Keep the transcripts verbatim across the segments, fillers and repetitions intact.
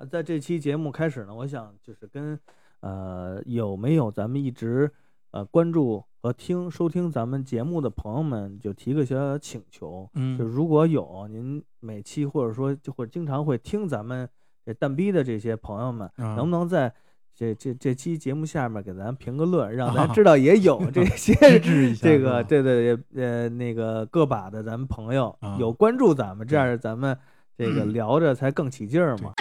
在这期节目开始呢，我想就是跟呃有没有咱们一直呃关注和听收听咱们节目的朋友们，就提个小小请求， 嗯， 就如果有您每期或者说就会经常会听咱们这蛋逼的这些朋友们， 嗯、 能不能在这这这期节目下面给咱评个论，让咱知道也有这些、啊、这个对对呃那个个把的咱们朋友、嗯、有关注咱们，这样咱们这个聊着才更起劲儿嘛。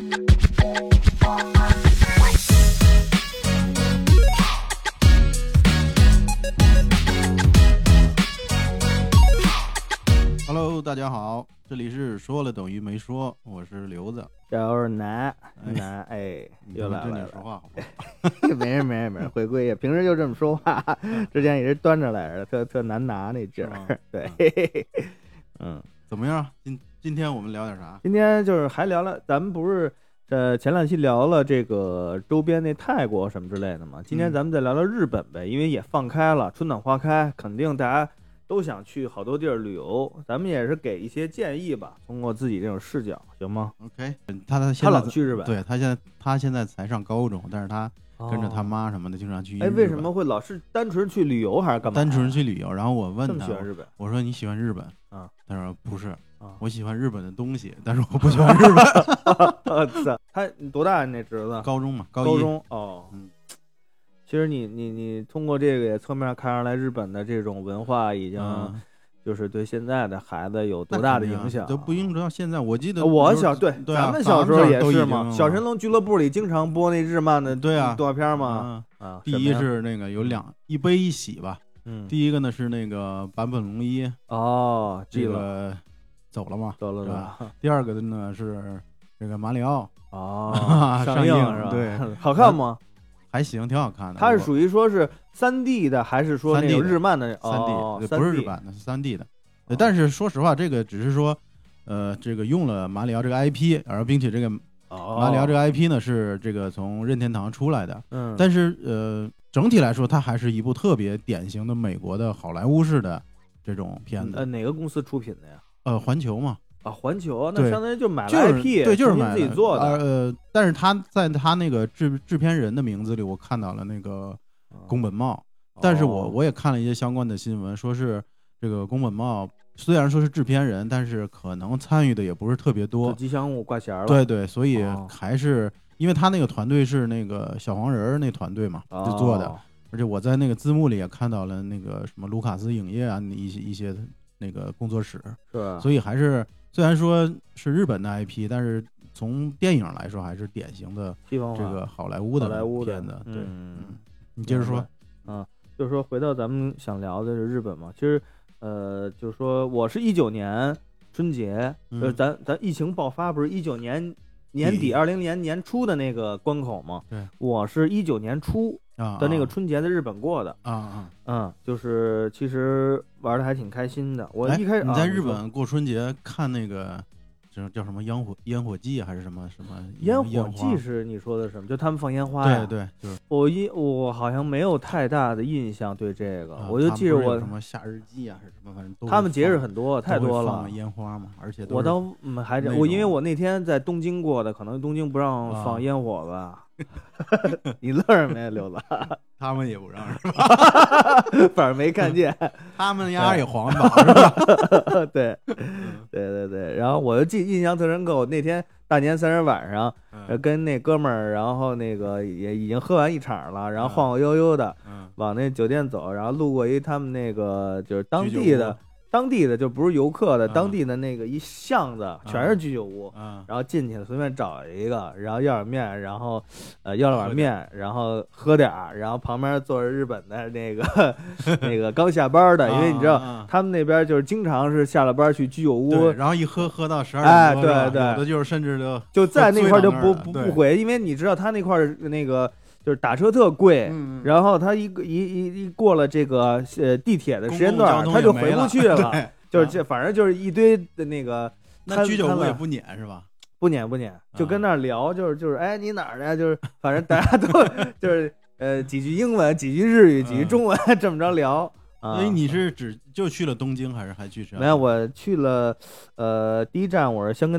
Hello， 大家好，这里是说了等于没说，我是刘子， 我是南南，哎，又来了， 正经说话好不好？ 没人没人没人，回归平时就这么说话，之前也是端着来着，特特难拿那劲儿，对，嗯， 怎么样？今今天我们聊点啥？ 今天就是还聊了，咱们不是呃前两期聊了这个周边那泰国什么之类的嘛，今天咱们再聊聊日本呗，嗯、因为也放开了，春暖花开，肯定大家都想去好多地儿旅游，咱们也是给一些建议吧，通过自己这种视角，行吗 ？OK， 他他他老去日本， 对他现在他现在才上高中，但是他跟着他妈什么的经常去日本。 哎，为什么会老是单纯去旅游还是干嘛？ 单纯去旅游，然后我问他， 这么喜欢日本？ 我说你喜欢日本啊？ 他说不是。 啊、 我喜欢日本的东西，但是我不喜欢日本。 我操！他多大那侄子？ 高中嘛，高高中哦。 嗯， 其实你你你通过这个也侧面看上来，日本的这种文化已经就是对现在的孩子有多大的影响？ 都不用知道现在，我记得我小对， 对、 啊、咱们小时候也是嘛。 嘛小神龙俱乐部里经常播那日漫的对啊动画片嘛。 啊，啊第一是那个有两一悲一喜吧。 嗯， 第一个呢是那个坂本龙一哦， 这个。走了嘛？ 走了是吧？第二个的呢是这个马里奥哦， 上映是吧？ 对，好看吗？ 还行，挺好看的。 它是属于说是三 D 的，还是说那种日漫的？ 三 D，、 哦、 不是日版的，是三 D 的。哦、但是说实话，这个只是说，呃，这个用了马里奥这个 I P， 然后并且这个马里奥这个 I P 呢是这个从任天堂出来的。 嗯， 但是呃，整体来说，它还是一部特别典型的美国的好莱坞式的这种片子。 呃，哪个公司出品的呀？ 呃，环球嘛， 啊，环球，那相当于就买了 I P，、 就是、对，就是买自己做的。 呃，但是他在他那个制制片人的名字里，我看到了那个宫本茂， 哦、 但是我我也看了一些相关的新闻，说是这个宫本茂虽然说是制片人，但是可能参与的也不是特别多， 吉祥物挂弦了。 对对，所以还是、哦、因为他那个团队是那个小黄人那团队嘛， 哦、 就做的，而且我在那个字幕里也看到了那个什么卢卡斯影业啊，一些一些。那个工作室是， 所以还是虽然说是日本的 I P， 但是从电影来说还是典型的这个好莱坞的片子。对， 嗯， 你接着说。 啊，就是说回到咱们想聊的是日本嘛，其实呃，就是说我是一九年春节， 嗯、 就是咱咱疫情爆发不是一九年年底二零年年初的那个关口嘛？ 对， 我是一九年初。的那个春节在日本过的啊啊嗯，就是其实玩的还挺开心的。我一开始、 哎、你在日本过春节看那个叫叫什么烟火烟火季还是什么什么烟火季是你说的什么？就他们放烟花呀？ 对对，就是我一我好像没有太大的印象对这个， 啊、 我就记着我什么夏日祭啊还是什么，反正都他们节日很多太多了， 放烟花嘛，而且我倒嗯还是我因为我那天在东京过的，可能东京不让放烟火吧。啊你乐什么呀，刘子？ 他们也不让是吧？ 反正没看见。 他们家也黄岛是吧？ 对，对对对。然后我就记印象特深刻，我那天大年三十晚上， 嗯、 跟那哥们儿，然后那个也已经喝完一场了，然后晃晃悠悠的、 嗯、 往那酒店走，然后路过一他们那个就是当地的。当地的就不是游客的， 嗯、 当地的那个一巷子全是居酒屋， 嗯、 然后进去了随便找一个，然后要点面，然后呃要了碗面，然后喝点儿，然后旁边坐着日本的那个那个刚下班的，因为你知道、 嗯、 他们那边就是经常是下了班去居酒屋， 然后一喝喝到十二点多， 哎对对， 有的就是甚至就就在那块就不不不回，因为你知道他那块那个。就是打车特贵， 嗯、 然后他一一一一过了这个呃地铁的时间段，他就回不去了。就是这，反正就是一堆的那个。 那居酒屋也不撵是吧？ 不撵不撵，就跟那儿聊，就是就是哎你哪儿的？就是反正大家都就是呃几句英文，几句日语，几句中文，这么着聊。 所以你是只就去了东京，还是还去什么？ 没有，我去了，呃，第一站我是箱根町。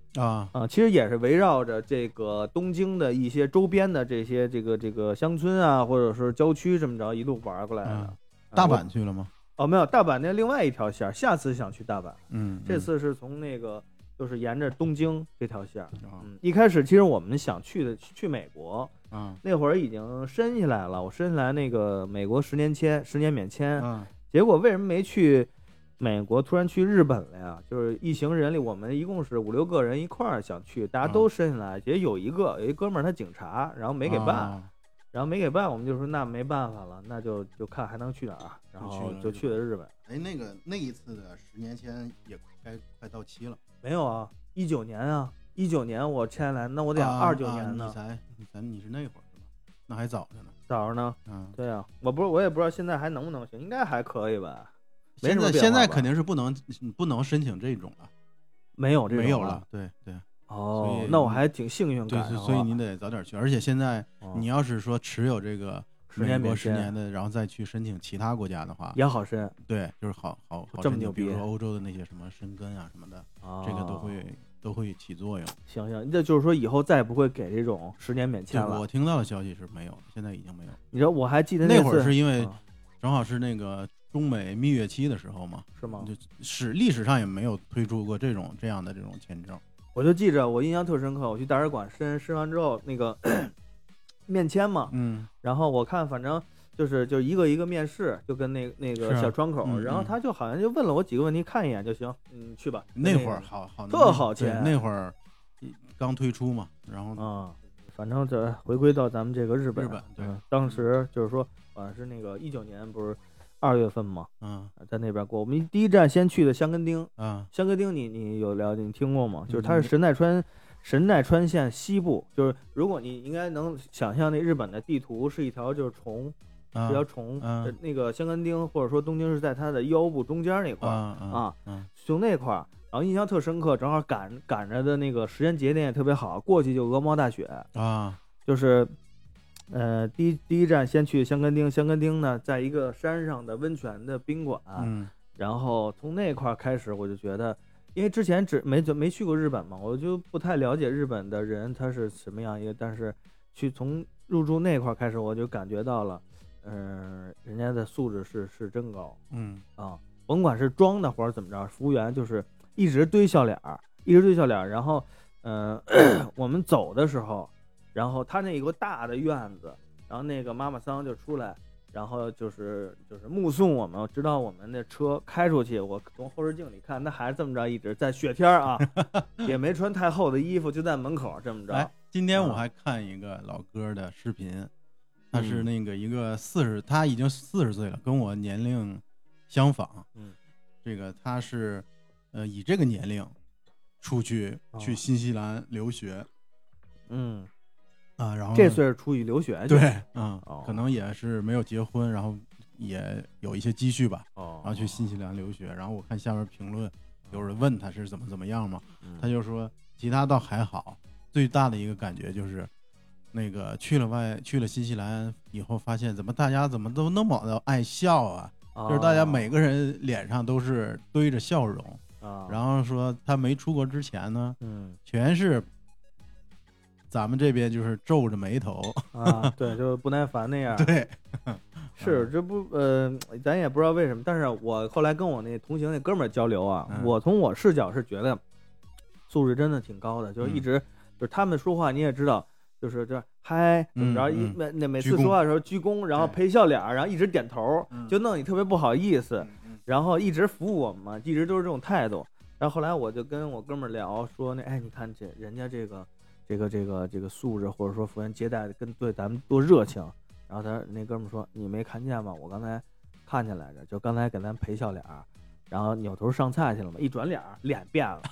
啊啊，其实也是围绕着这个东京的一些周边的这些这个这个乡村啊，或者是郊区这么着一路玩过来的。 嗯、大阪去了吗？ 哦，没有，大阪那另外一条线，下次想去大阪。 嗯， 这次是从那个就是沿着东京这条线。 哦、 嗯，一开始其实我们想去的去美国。 啊， 那会儿已经申下来了，我申下来那个美国十年签，十年免签。 嗯， 结果为什么没去美国，突然去日本了呀？就是一行人里，我们一共是五六个人一块儿想去，大家都申下来，结果有一个有一哥们儿他警察，然后没给办， 啊、 然后没给办，我们就说那没办法了，那就就看还能去哪儿，然后就去了日本。 哎，那个那一次的十年签也该快到期了。 没有啊，一九年啊。一九年我签下来，那我得二九年呢。 啊啊、你才你才你是那会儿是吧？那还早着呢。 早着呢。 嗯， 对啊，我不是我也不知道现在还能不能行，应该还可以吧。 现在现在肯定是不能不能申请这种了， 没有这种没有了。对对。 哦，那我还挺幸运赶上。对，所以你得早点去。而且现在你要是说持有这个美国十年的，然后再去申请其他国家的话， 也好申。 对，就是好好好这么牛逼。 比如说欧洲的那些什么申根啊什么的， 哦、 这个都会。都会起作用。 行行，这就是说以后再也不会给这种十年免签了。 我听到的消息是没有，现在已经没有。 你知道我还记得那会儿是因为正好是那个中美蜜月期的时候嘛， 是吗？ 就是历史上也没有推出过这种这样的这种签证。 我就记着我印象特深刻，我去大使馆申申完之后那个面签嘛， 嗯， 然后我看反正。就是就一个一个面试，就跟那那个小窗口， 嗯、 然后他就好像就问了我几个问题，看一眼就行，嗯，去吧。 那会儿好好特好签， 那会儿刚推出嘛，然后啊、嗯，反正这回归到咱们这个日本， 日本对、 嗯，当时就是说，好像是那个一九年不是二月份嘛， 嗯， 在那边过，我们第一站先去的箱根町， 啊， 箱根町你你有了解，你听过吗？就是它是神奈川。神奈川县西部，就是如果你应该能想象那日本的地图是一条就是虫。 这条虫、 啊， 那个箱根町或者说东京是在它的腰部中间那块儿啊， 啊，从那块儿，然后印象特深刻，正好赶赶着的那个时间节点也特别好，过去就鹅毛大雪啊， 就是，呃，第一第一站先去箱根町，箱根町呢在一个山上的温泉的宾馆， 嗯， 然后从那块儿开始，我就觉得，因为之前只没没去过日本嘛，我就不太了解日本的人他是什么样一个，但是去从入住那块儿开始，我就感觉到了。嗯、呃，人家的素质是是真高， 嗯啊，甭管是装的或者怎么着，服务员就是一直堆笑脸儿，一直堆笑脸儿。然后，嗯、呃，我们走的时候，然后他那有个大的院子，然后那个妈妈桑就出来，然后就是就是目送我们，直到我们的车开出去。我从后视镜里看，那孩子这么着一直在雪天啊，也没穿太厚的衣服，就在门口这么着。 哎，今天我还看一个老哥的视频。他是那个一个四十、嗯，他已经四十岁了，跟我年龄相仿。 嗯， 这个他是，呃，以这个年龄出去、哦、去新西兰留学。 嗯， 啊，然后这岁数出去留学去， 对，嗯、 哦， 可能也是没有结婚，然后也有一些积蓄吧。 哦， 然后去新西兰留学，然后我看下面评论有人问他是怎么怎么样嘛， 嗯、 他就说其他倒还好，最大的一个感觉就是。那个去了外去了新西兰以后，发现怎么大家怎么都那么的爱笑啊、哦？就是大家每个人脸上都是堆着笑容啊、哦。 然后说他没出国之前呢， 嗯， 全是咱们这边就是皱着眉头啊，对，就不耐烦那样。 对， 是这不呃，咱也不知道为什么，但是我后来跟我那同行那哥们儿交流啊、嗯，我从我视角是觉得素质真的挺高的，就是一直、嗯、就是他们说话你也知道。就是这嗨，怎么着？一每那每次说话的时候鞠躬，然后陪笑脸，然后一直点头，就弄你特别不好意思。然后一直服务我们嘛，一直都是这种态度。然后后来我就跟我哥们儿聊说，那哎，你看这人家这个这个这个这个素质，或者说服务员接待的跟对咱们多热情。然后他那哥们儿说，你没看见吗？我刚才看见来着，就刚才给咱陪笑脸，然后扭头上菜去了嘛，一转脸脸变了。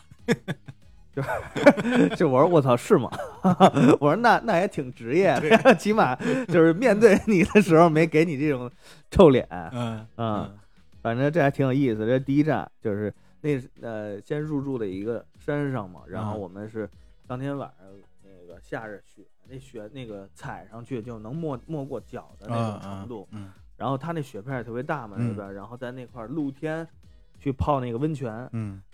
就就我说我操是吗？我说那那也挺职业的，起码就是面对你的时候没给你这种臭脸。 嗯嗯，反正这还挺有意思。这第一站就是那呃先入住的一个山上嘛，然后我们是当天晚上那个下着雪，那雪那个踩上去就能没没过脚的那种程度。 嗯， 然后它那雪片也特别大嘛那边，然后在那块露天去泡那个温泉。 嗯，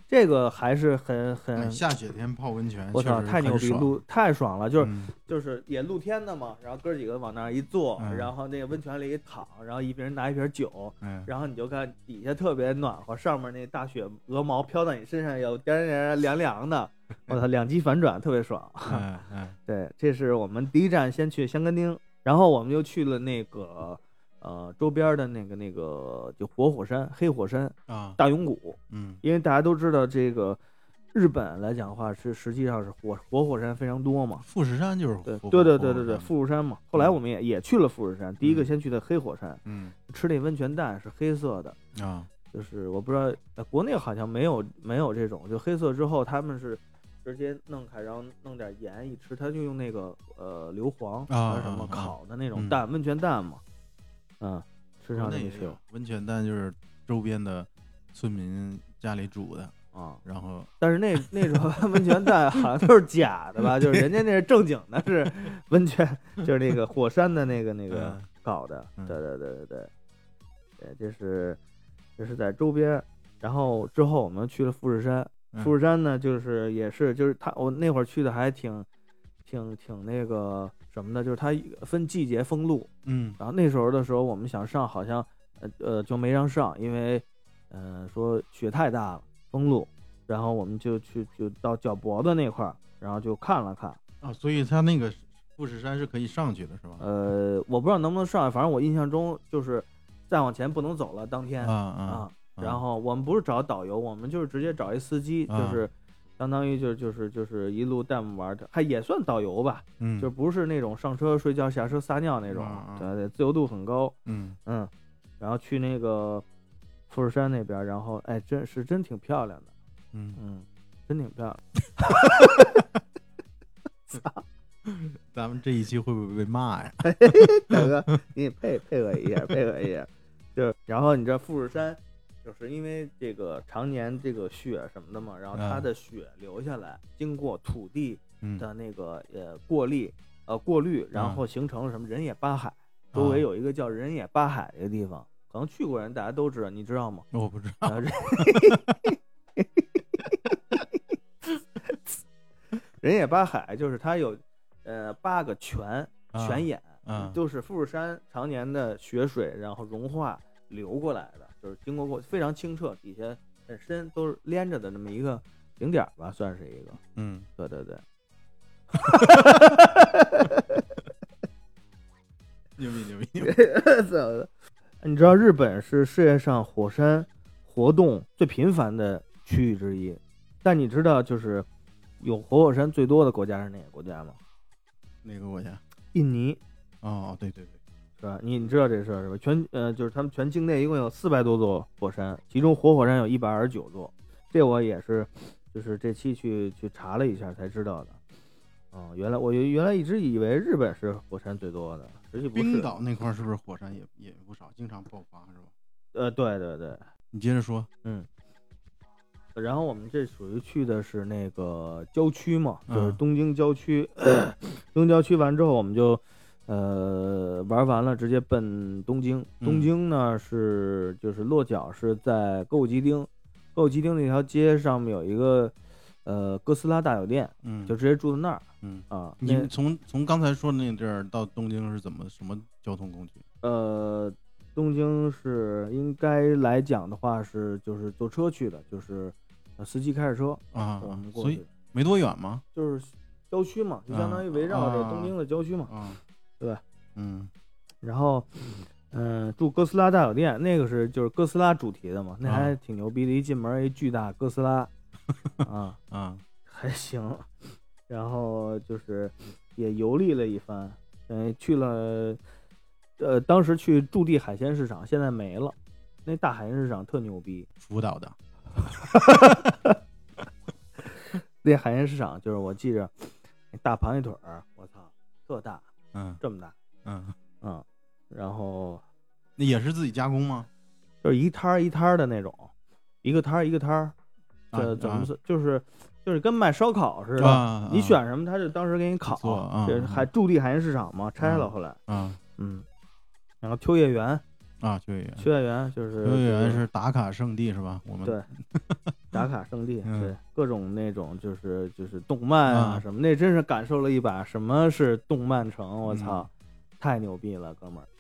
这个还是很很下雪天泡温泉， 我操，太牛逼，露太爽了，就是、 嗯、 就是也露天的嘛，然后哥几个往那儿一坐、嗯，然后那个温泉里一躺，然后一瓶人拿一瓶酒、嗯，然后你就看底下特别暖和，上面那大雪鹅毛飘到你身上，有点点凉凉的，我操，两极反转，特别爽。 嗯嗯， 对，这是我们第一站，先去香根町，然后我们又去了那个。呃，周边的那个那个就活火山、黑火山啊， 大永谷， 嗯， 因为大家都知道这个日本来讲的话是实际上是火活火山非常多嘛， 富士山就是对对对对对对富士山嘛。后来我们也、嗯、也去了富士山，第一个先去的黑火山， 嗯， 吃那温泉蛋是黑色的啊， 就是我不知道、呃、国内好像没有没有这种，就黑色之后他们是直接弄开，然后弄点盐一吃，他就用那个呃硫磺啊什么烤的那种蛋、啊、温泉蛋嘛。嗯，吃上那些温泉蛋就是周边的村民家里煮的啊， 然后但是那那种温泉蛋好像都是假的吧？就是人家那是正经的，是温泉，就是那个火山的那个那个搞的。 嗯、 对对对对对，对，这是这是在周边。然后之后我们去了富士山，富士山呢就是也是就是他我那会儿去的还挺挺挺那个。什么的，就是它分季节封路， 嗯， 然后那时候的时候我们想上，好像呃呃就没让上，因为呃说雪太大了封路，然后我们就去就到脚脖子那块儿，然后就看了看啊，所以它那个富士山是可以上去的，是吧？ 呃，我不知道能不能上，反正我印象中就是再往前不能走了，当天啊啊， 啊，然后我们不是找导游，我们就是直接找一司机， 啊、 就是。相当于就就是就是一路带我们玩的，还也算导游吧， 嗯， 就不是那种上车睡觉下车撒尿那种， 啊、 对对，自由度很高， 嗯嗯，然后去那个富士山那边，然后哎，真是真挺漂亮的， 嗯嗯，真挺漂亮。 操，咱们这一期会不会被骂呀？ 大哥，你配配合一下，配合一下，就然后你这富士山。就是因为这个常年这个雪什么的嘛，然后它的雪流下来，嗯、经过土地的那个呃过滤呃过滤，然后形成了什么人野八海，嗯、周围有一个叫人野八海的地方，嗯、可能去过人大家都知道，你知道吗？ 我不知道。 人野八海就是它有呃八个泉泉眼， 嗯， 就是富士山常年的雪水然后融化流过来的。就是经过过非常清澈，底下很深，都是连着的那么一个景点吧，算是一个。 嗯， 对对对。 牛逼牛逼牛逼！ 你知道日本是世界上火山活动最频繁的区域之一，但你知道就是有活火山最多的国家是哪个国家吗？ 哪个国家？ 印尼。 哦，对对对。 是吧？你你知道这事儿是吧？全呃，就是他们全境内一共有四百多座火山，其中活火山有一百二十九座。这我也是，就是这期去去查了一下才知道的。哦，原来我原来一直以为日本是火山最多的，实际不是。 冰岛那块是不是火山也也不少，经常爆发是吧？ 呃，对对对。 你接着说。 嗯。然后我们这属于去的是那个郊区嘛，就是东京郊区。嗯、东京郊区完之后，我们就。呃，玩完了直接奔东京。东京呢、嗯、是就是落脚是在歌舞伎町，歌舞伎町那条街上面有一个呃哥斯拉大酒店， 嗯， 就直接住在那儿。 嗯啊， 你从从刚才说的那地儿到东京是怎么什么交通工具？ 呃，东京是应该来讲的话是就是坐车去的，就是司机开着车啊， 我们过去，所以没多远吗？ 就是郊区嘛，就相当于围绕着东京的郊区嘛。 啊啊对吧？ 嗯， 然后，嗯、呃，住哥斯拉大酒店，那个是就是哥斯拉主题的嘛，那还挺牛逼的。一进门一巨大哥斯拉，啊啊， 还行。然后就是也游历了一番，嗯，去了，呃，当时去驻地海鲜市场，现在没了。那大海鲜市场特牛逼， 福岛的。 那海鲜市场就是我记着，那大螃蟹腿儿，我操，特大。 嗯， 这么大， 嗯嗯，然后那也是自己加工吗？ 就是一摊儿一摊儿的那种，一个摊儿一个摊儿，这、 啊、 怎么是、啊、就是就是跟卖烧烤似的， 啊、 你选什么他就当时给你烤， 啊、 这还驻地海鲜市场嘛，拆了后来， 啊， 嗯，然后秋叶原， 啊，秋叶原， 秋叶原就是秋叶原是打卡圣地是吧？我们对打卡圣地， 嗯、 对各种那种就是就是动漫啊、 啊什么，那真是感受了一把什么是动漫城，我操， 嗯、 太牛逼了，哥们儿。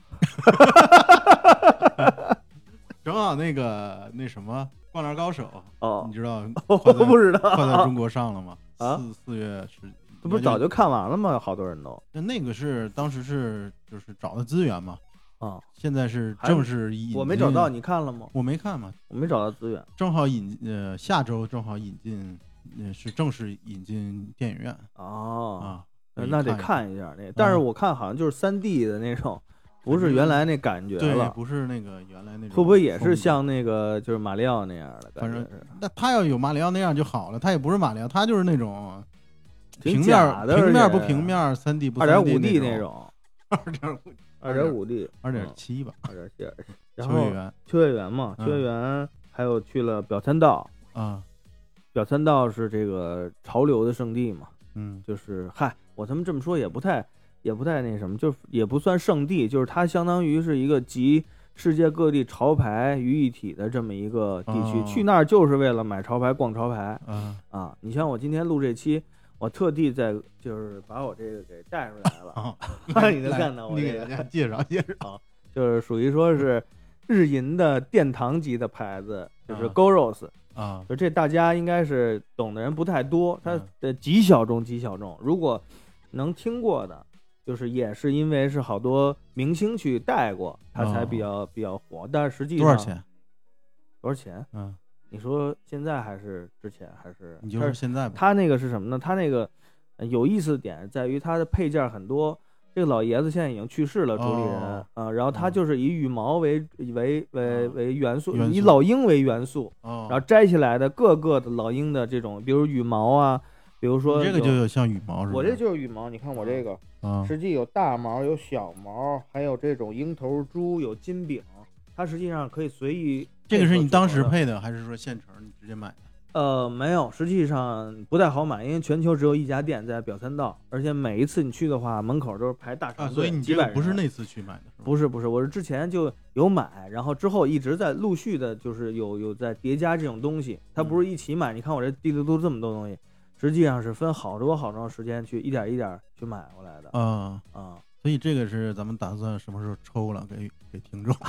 正好那个那什么《灌篮高手》 哦， 你知道？ 我不知道， 快在中国上了吗？ 啊， 四四月十， 这不是早就看完了吗？好多人都。 那那个是当时是就是找的资源嘛。 啊， 现在是正式引进， 我没找到，你看了吗？ 我没看嘛， 我没找到资源。 正好引呃下周正好引进，呃是正式引进电影院。 哦啊， 那得看一下那，但是我看好像就是三 D 的那种，不是原来那感觉了， 对，不是那个原来那种。 会不会也是像那个就是马里奥那样的感觉？ 反正那他要有马里奥那样就好了，他也不是马里奥，他就是那种平面的平面不平面，三 D 不二点五 D 那种， 二点五。 二点五 D， 二点七吧， 二点七。然后秋叶原， 秋叶原嘛，秋叶原还有去了表参道啊， 表参道是这个潮流的圣地嘛， 嗯， 就是嗨，我他们这么说也不太也不太那什么，就也不算圣地，就是它相当于是一个集世界各地潮牌于一体的这么一个地区， 哦、 去那儿就是为了买潮牌、逛潮牌啊啊！你像我今天录这期。我特地在就是把我这个给带出来了， 啊、 你能看到我、这个？ 你给大家介绍介绍啊，就是属于说是日银的殿堂级的牌子，就是 Goros 啊， 就这大家应该是懂的人不太多，它的极小众极小众。如果能听过的，就是也是因为是好多明星去带过，它才比较、哦、比较火。但是实际上多少钱？ 多少钱？ 嗯。 你说现在还是之前还是？ 你就说现在吧。 他那个是什么呢？他那个有意思的点在于他的配件很多。这个老爷子现在已经去世了，主理人啊、 哦呃， 然后他就是以羽毛为为为为元素， 元素以老鹰为元素， 哦、 然后摘下来的各个的老鹰的这种，比如羽毛啊，比如说这个就有像羽毛是吧？ 我这就是羽毛，你看我这个， 啊、 实际有大毛，有小毛，还有这种鹰头珠，有金饼，它实际上可以随意。 这个是你当时配的，还是说现成你直接买的？ 呃，没有，实际上不太好买，因为全球只有一家店在表参道，而且每一次你去的话，门口都是排大长队、 啊，所以你这个不是那次去买的，是吧？ 不是不是，我是之前就有买，然后之后一直在陆续的，就是有有在叠加这种东西，它不是一起买。嗯、你看我这地里都这么多东西，实际上是分好多好长时间去一点一点去买过来的。 啊啊、嗯， 所以这个是咱们打算什么时候抽了给给听众？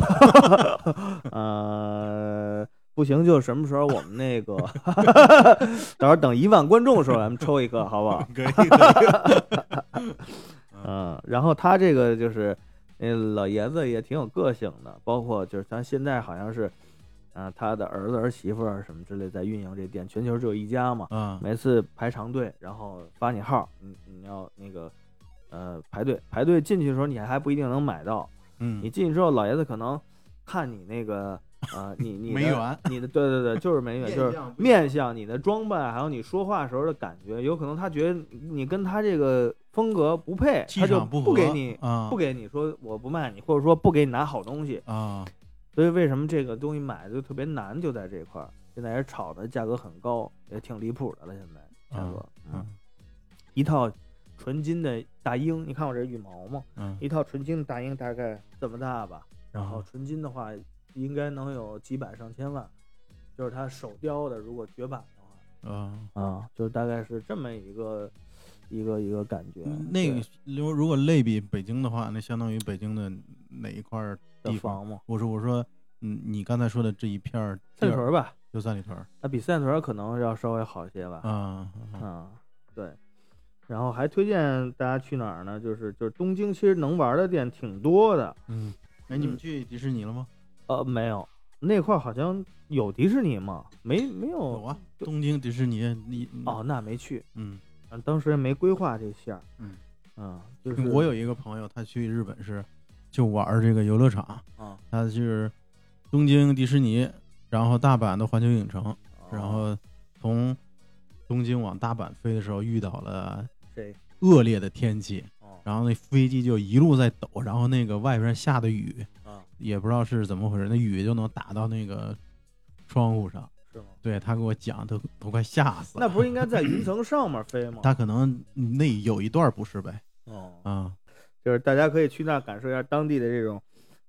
呃。不行，就什么时候我们那个，到时候等一万观众的时候，咱们抽一个，好不好？ 可以，可以。 嗯，然后他这个就是那老爷子也挺有个性的，包括就是咱现在好像是，啊、呃，他的儿子儿媳妇儿什么之类在运营这店，全球只有一家嘛， 嗯， 每次排长队，然后发你号，你你要那个呃排队排队进去的时候，你还不一定能买到， 嗯， 你进去之后，老爷子可能看你那个。啊、呃，你你没缘， 你的对对对，就是没缘，就是面相、你的装扮，还有你说话时候的感觉，有可能他觉得你跟他这个风格不配，他就不给你、 啊、 不给你说我不卖你，或者说不给你拿好东西啊。 所以为什么这个东西买的就特别难，就在这块儿，现在也炒的价格很高，也挺离谱的了。现在价格， 嗯， 嗯一套纯金的大鹰，你看我这羽毛嘛， 嗯， 一套纯金的大鹰大概这么大吧，然后纯金的话。应该能有几百上千万，就是它手雕的，如果绝版的话， 啊、 嗯、啊，就是大概是这么一个一个一个感觉。 那个如如果类比北京的话，那相当于北京的哪一块地方吗？ 我说我说，嗯，你刚才说的这一片三里屯吧， 就三里屯， 那比三里屯可能要稍微好些吧。 啊啊，对。然后还推荐大家去哪儿呢？就是就是东京，其实能玩的店挺多的。 嗯，哎，你们去迪士尼了吗？ 呃，没有，那块好像有迪士尼吗？没，没有。 有啊，东京迪士尼，你哦，那没去。 嗯， 当时也没规划这线儿。 嗯嗯，就是我有一个朋友，他去日本是就玩这个游乐场啊， 他是东京迪士尼，然后大阪的环球影城， 哦、 然后从东京往大阪飞的时候遇到了谁恶劣的天气。 哦、 然后那飞机就一路在抖，然后那个外边下的雨。也不知道是怎么回事，那雨就能打到那个窗户上， 是吗？ 对，他给我讲，都都快吓死了。 那不是应该在云层上面飞吗？ 他可能那有一段不是呗。 哦， 啊， 就是大家可以去那感受一下当地的这种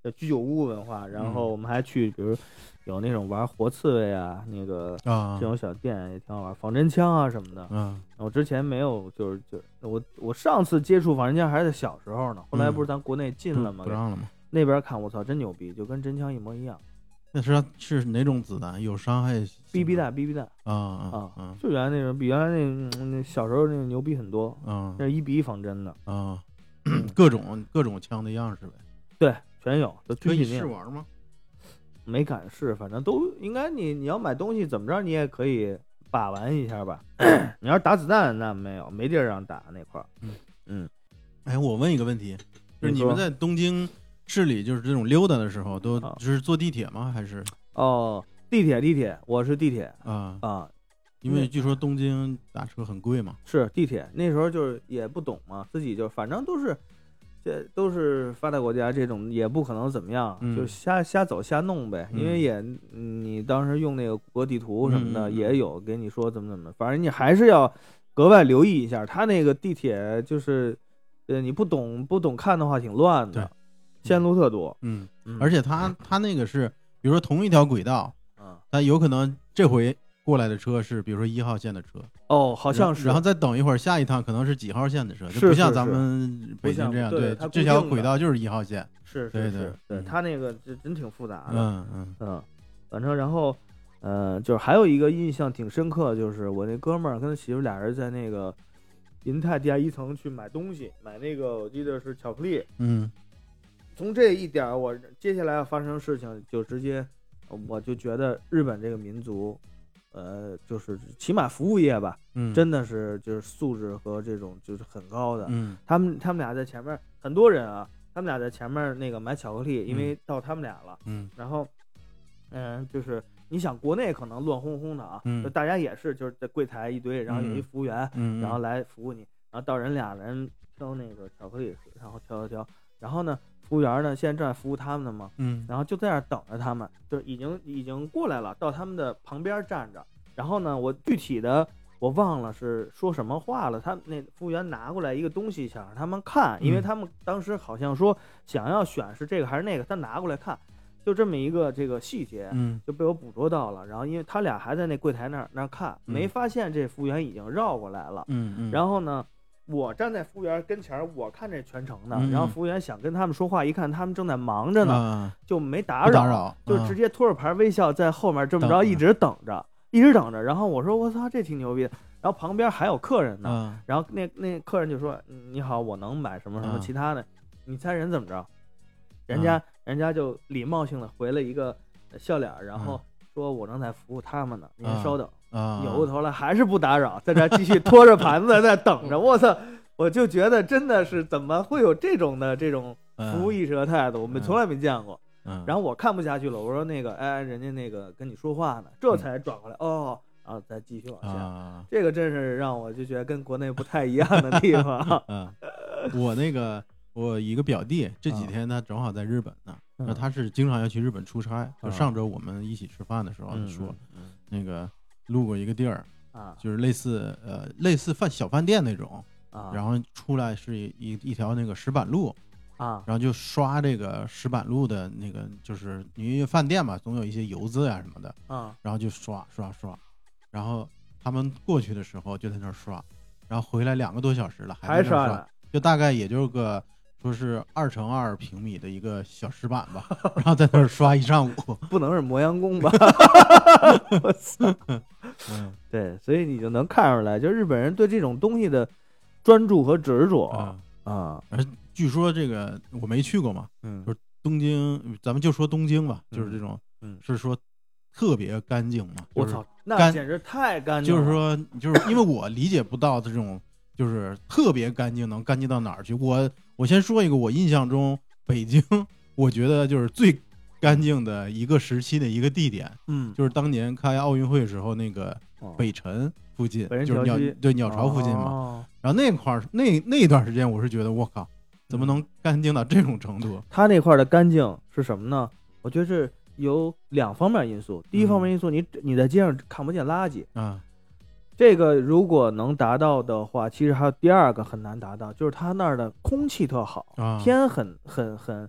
居酒屋文化，然后我们还去比如有那种玩活刺猬啊，那个啊这种小店也挺好玩，仿真枪啊什么的。 嗯， 我之前没有，就是就我我上次接触仿真枪还是在小时候呢，后来不是咱国内禁了吗？ 不让了吗？ 那边看我操真牛逼，就跟真枪一模一样。 那是是哪种子弹？有伤害 B B 弹 B B 弹啊啊啊， 就原来那种比原来那嗯那小时候那种牛逼很多。 啊， 那是一比一仿真的啊，各种各种枪的样式呗。 对，全有，都可以试玩吗？ 没敢试，反正都应该你你要买东西怎么着你也可以把玩一下吧。你要是打子弹那没有，没地儿让打那块儿。 嗯嗯， 哎，我问一个问题，就是你们在东京市里就是这种溜达的时候，都是坐地铁吗？还是？ 哦，地铁地铁，我是地铁啊啊， 因为据说东京打车很贵嘛。 是地铁，那时候就是也不懂嘛，自己就反正都是。这都是发达国家，这种也不可能怎么样， 嗯、 就瞎瞎走瞎弄呗。 嗯、 因为也，你当时用那个谷歌地图什么的， 嗯、 也有给你说怎么怎么，反正你还是要格外留意一下。他那个地铁就是，呃，你不懂不懂看的话，挺乱的，线路特多。 嗯，嗯而且他他那个是，比如说同一条轨道， 嗯， 他有可能这回过来的车是，比如说一号线的车。 哦，好像是， 然后再等一会儿，下一趟可能是几号线的车，就不像咱们北京这样， 对， 这条轨道就是一号线， 是是是，对，他那个真真挺复杂的， 嗯嗯嗯，反正然后，呃，就是还有一个印象挺深刻，就是我那哥们儿跟他媳妇俩人在那个银泰地下一层去买东西，买那个我记得是巧克力， 嗯， 从这一点我接下来要发生事情，就直接我就觉得日本这个民族。呃，就是起码服务业吧， 嗯， 真的是就是素质和这种就是很高的， 嗯， 他们他们俩在前面，很多人啊，他们俩在前面那个买巧克力，因为到他们俩了， 嗯， 然后，嗯、呃，就是你想国内可能乱哄哄的啊， 嗯， 就大家也是就是在柜台一堆，然后有一服务员， 嗯， 然后来服务你，然后到人俩人挑那个巧克力，然后挑挑挑，然后呢。服务员呢，现在正在服务他们呢嘛， 嗯， 然后就在那儿等着他们，就已经已经过来了，到他们的旁边站着。然后呢，我具体的我忘了是说什么话了。他那服务员拿过来一个东西，想让他们看，因为他们当时好像说想要选是这个还是那个，他拿过来看，就这么一个这个细节， 嗯， 就被我捕捉到了。然后因为他俩还在那柜台那儿那儿看，没发现这服务员已经绕过来了， 嗯嗯， 然后呢。我站在服务员跟前，我看这全程呢， 嗯、 然后服务员想跟他们说话，一看他们正在忙着呢， 啊、 就没打扰， 打扰就直接拖着牌微笑在后面这么着一直等着， 等一直等着。然后我说我操，这挺牛逼的。然后旁边还有客人呢， 啊、 然后那那客人就说：“你好，我能买什么什么其他的？”啊、你猜人怎么着？人家、啊、人家就礼貌性的回了一个笑脸，然后说：“我正在服务他们呢，您稍等。 啊” 扭过头来还是不打扰，在这继续拖着盘子在等着。我操！我就觉得真的是怎么会有这种的这种服务意识和态度， 嗯、 我们从来没见过。 嗯， 然后我看不下去了，我说那个，哎，人家那个跟你说话呢，这才转过来、嗯、哦，然后再继续往下。 啊、 这个真是让我就觉得跟国内不太一样的地方。 嗯，我那个我一个表弟这几天他正好在日本呢，那、嗯、他是经常要去日本出差。就上周我们一起吃饭的时候他说， 嗯、 那个路过一个地儿啊， 就是类似呃类似饭小饭店那种。 啊、 然后出来是一一一条那个石板路啊， 然后就刷这个石板路的那个，就是因为饭店嘛，总有一些油渍呀什么的啊， 然后就刷刷刷，然后他们过去的时候就在那儿刷，然后回来两个多小时了还在那儿刷，就大概也就个说是二乘二平米的一个小石板吧，然后在那儿刷一上午， 不能是磨洋工吧？我操！嗯，对，所以你就能看出来，就日本人对这种东西的专注和执着啊、 嗯，而据说这个我没去过嘛， 嗯， 就是东京，咱们就说东京吧，嗯、就是这种， 嗯， 是说特别干净嘛。 我操，那简直太干净了！就是说，就是因为我理解不到这种，就是特别干净能干净到哪儿去。我我先说一个，我印象中北京，我觉得就是最干净的一个时期的一个地点， 嗯， 就是当年开奥运会的时候那个北辰。附近就是鸟对鸟巢附近嘛， 哦、 然后那块儿那那段时间，我是觉得我靠，怎么能干净到这种程度？ 它那块的干净是什么呢？我觉得是有两方面因素。第一方面因素，你、嗯、你在街上看不见垃圾啊， 这个如果能达到的话，其实还有第二个很难达到，就是它那儿的空气特好， 啊、 天很很很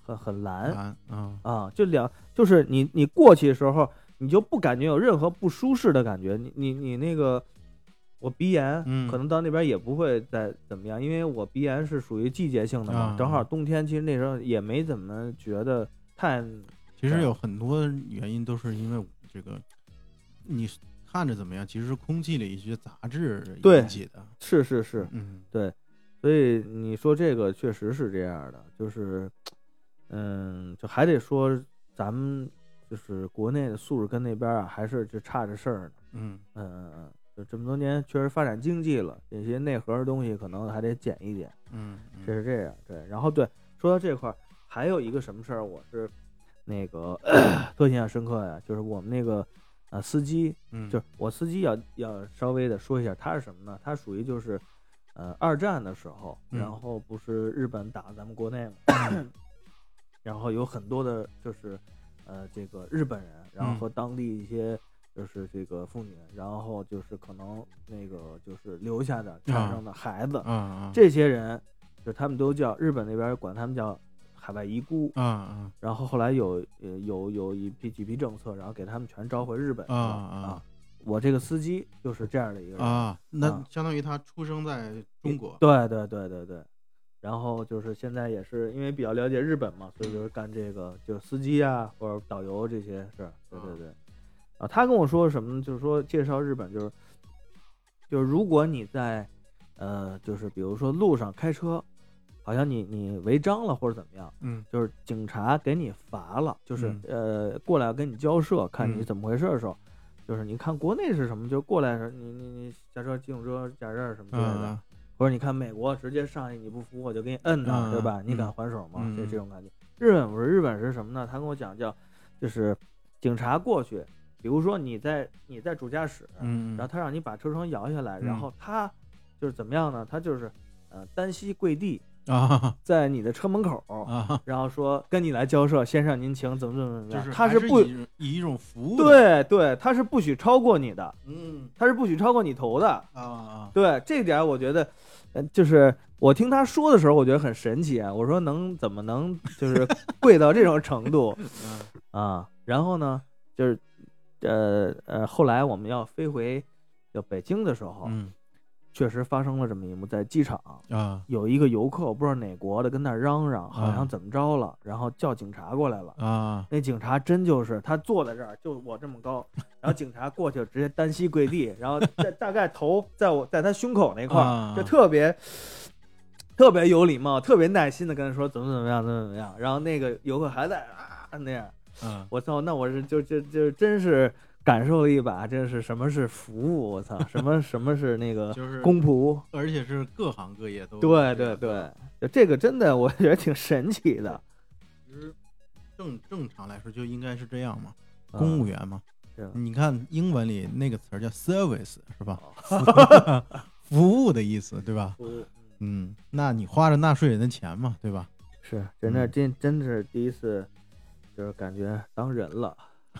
很很蓝蓝啊啊，就两就是你你过去的时候，你就不感觉有任何不舒适的感觉，你你你那个。我鼻炎， 嗯可能到那边也不会再怎么样，因为我鼻炎是属于季节性的嘛， 啊正好冬天，其实那时候也没怎么觉得太。 其实有很多原因都是因为这个，你看着怎么样，其实是空气里一些杂质引起的。 是是是， 嗯， 对，所以你说这个确实是这样的，就是，嗯，就还得说咱们就是国内的素质跟那边啊还是就差着事儿呢。 嗯嗯嗯嗯。就这么多年，确实发展经济了，这些内核的东西可能还得减一减。 嗯， 这是这样。对，然后对，说到这块儿，还有一个什么事儿，我是那个特印象深刻呀，就是我们那个呃司机， 嗯， 就是我司机要要稍微的说一下，他是什么呢？他属于就是呃二战的时候，然后不是日本打咱们国内嘛， 嗯、 然后有很多的就是呃这个日本人，然后和当地一些。就是这个妇女，然后就是可能那个就是留下的产生的孩子， 啊啊， 这些人，就他们都叫日本那边管他们叫海外遗孤， 啊啊， 然后后来有呃有有一批几批政策，然后给他们全招回日本啊啊。 我这个司机就是这样的一个人啊，那相当于他出生在中国， 对对对对对，然后就是现在也是因为比较了解日本嘛，所以就是干这个就是司机啊或者导游这些事儿，对对对。啊，他跟我说什么？就是说介绍日本，就是就是如果你在呃，就是比如说路上开车，好像你你违章了或者怎么样， 嗯， 就是警察给你罚了，就是、 嗯、 呃过来跟你交涉，看你怎么回事的时候，嗯、就是你看国内是什么，就过来时你你你驾车、机动车驾驶什么之类的， 嗯、 或者你看美国直接上去你不服我就给你摁呢， 嗯、 对吧？ 嗯、 你敢还手吗？ 嗯、 这这种感觉。日本不是日本是什么呢？他跟我讲叫就是警察过去。比如说你在你在主驾驶， 嗯， 然后他让你把车窗摇下来， 嗯、 然后他就是怎么样呢？他就是呃单膝跪地啊， 在你的车门口啊， 然后说跟你来交涉，先生您请怎么怎么怎么样， 就是他是不以一种服务， 对对，他是不许超过你的， 嗯， 他是不许超过你头的啊， 对这点我觉得，呃，就是我听他说的时候，我觉得很神奇啊，我说能怎么能就是跪到这种程度啊？然后呢，就是。呃呃，后来我们要飞回就北京的时候， 嗯， 确实发生了这么一幕，在机场啊， 有一个游客，我不知道哪国的，跟那嚷嚷，好像怎么着了，啊、然后叫警察过来了啊。 那警察真就是他坐在这儿，就我这么高，然后警察过去直接单膝跪地，然后在大概头在我在他胸口那块儿， 啊、 就特别特别有礼貌，特别耐心的跟他说怎么怎么样，怎么怎么样，然后那个游客还在啊那样。 嗯， 我操，那我是就就就真是感受了一把，真是什么是服务，我操，什么什么是那个公仆， 而且是各行各业都。 对对对，就这个真的我觉得挺神奇的。 其实正正常来说就应该是这样嘛，嗯、公务员嘛。你看英文里那个词叫 service 是吧？哦、服务的意思对吧？ 服务。 嗯，那你花着纳税人的钱嘛，对吧？ 是，真的真、嗯、真是第一次。就是感觉当人了，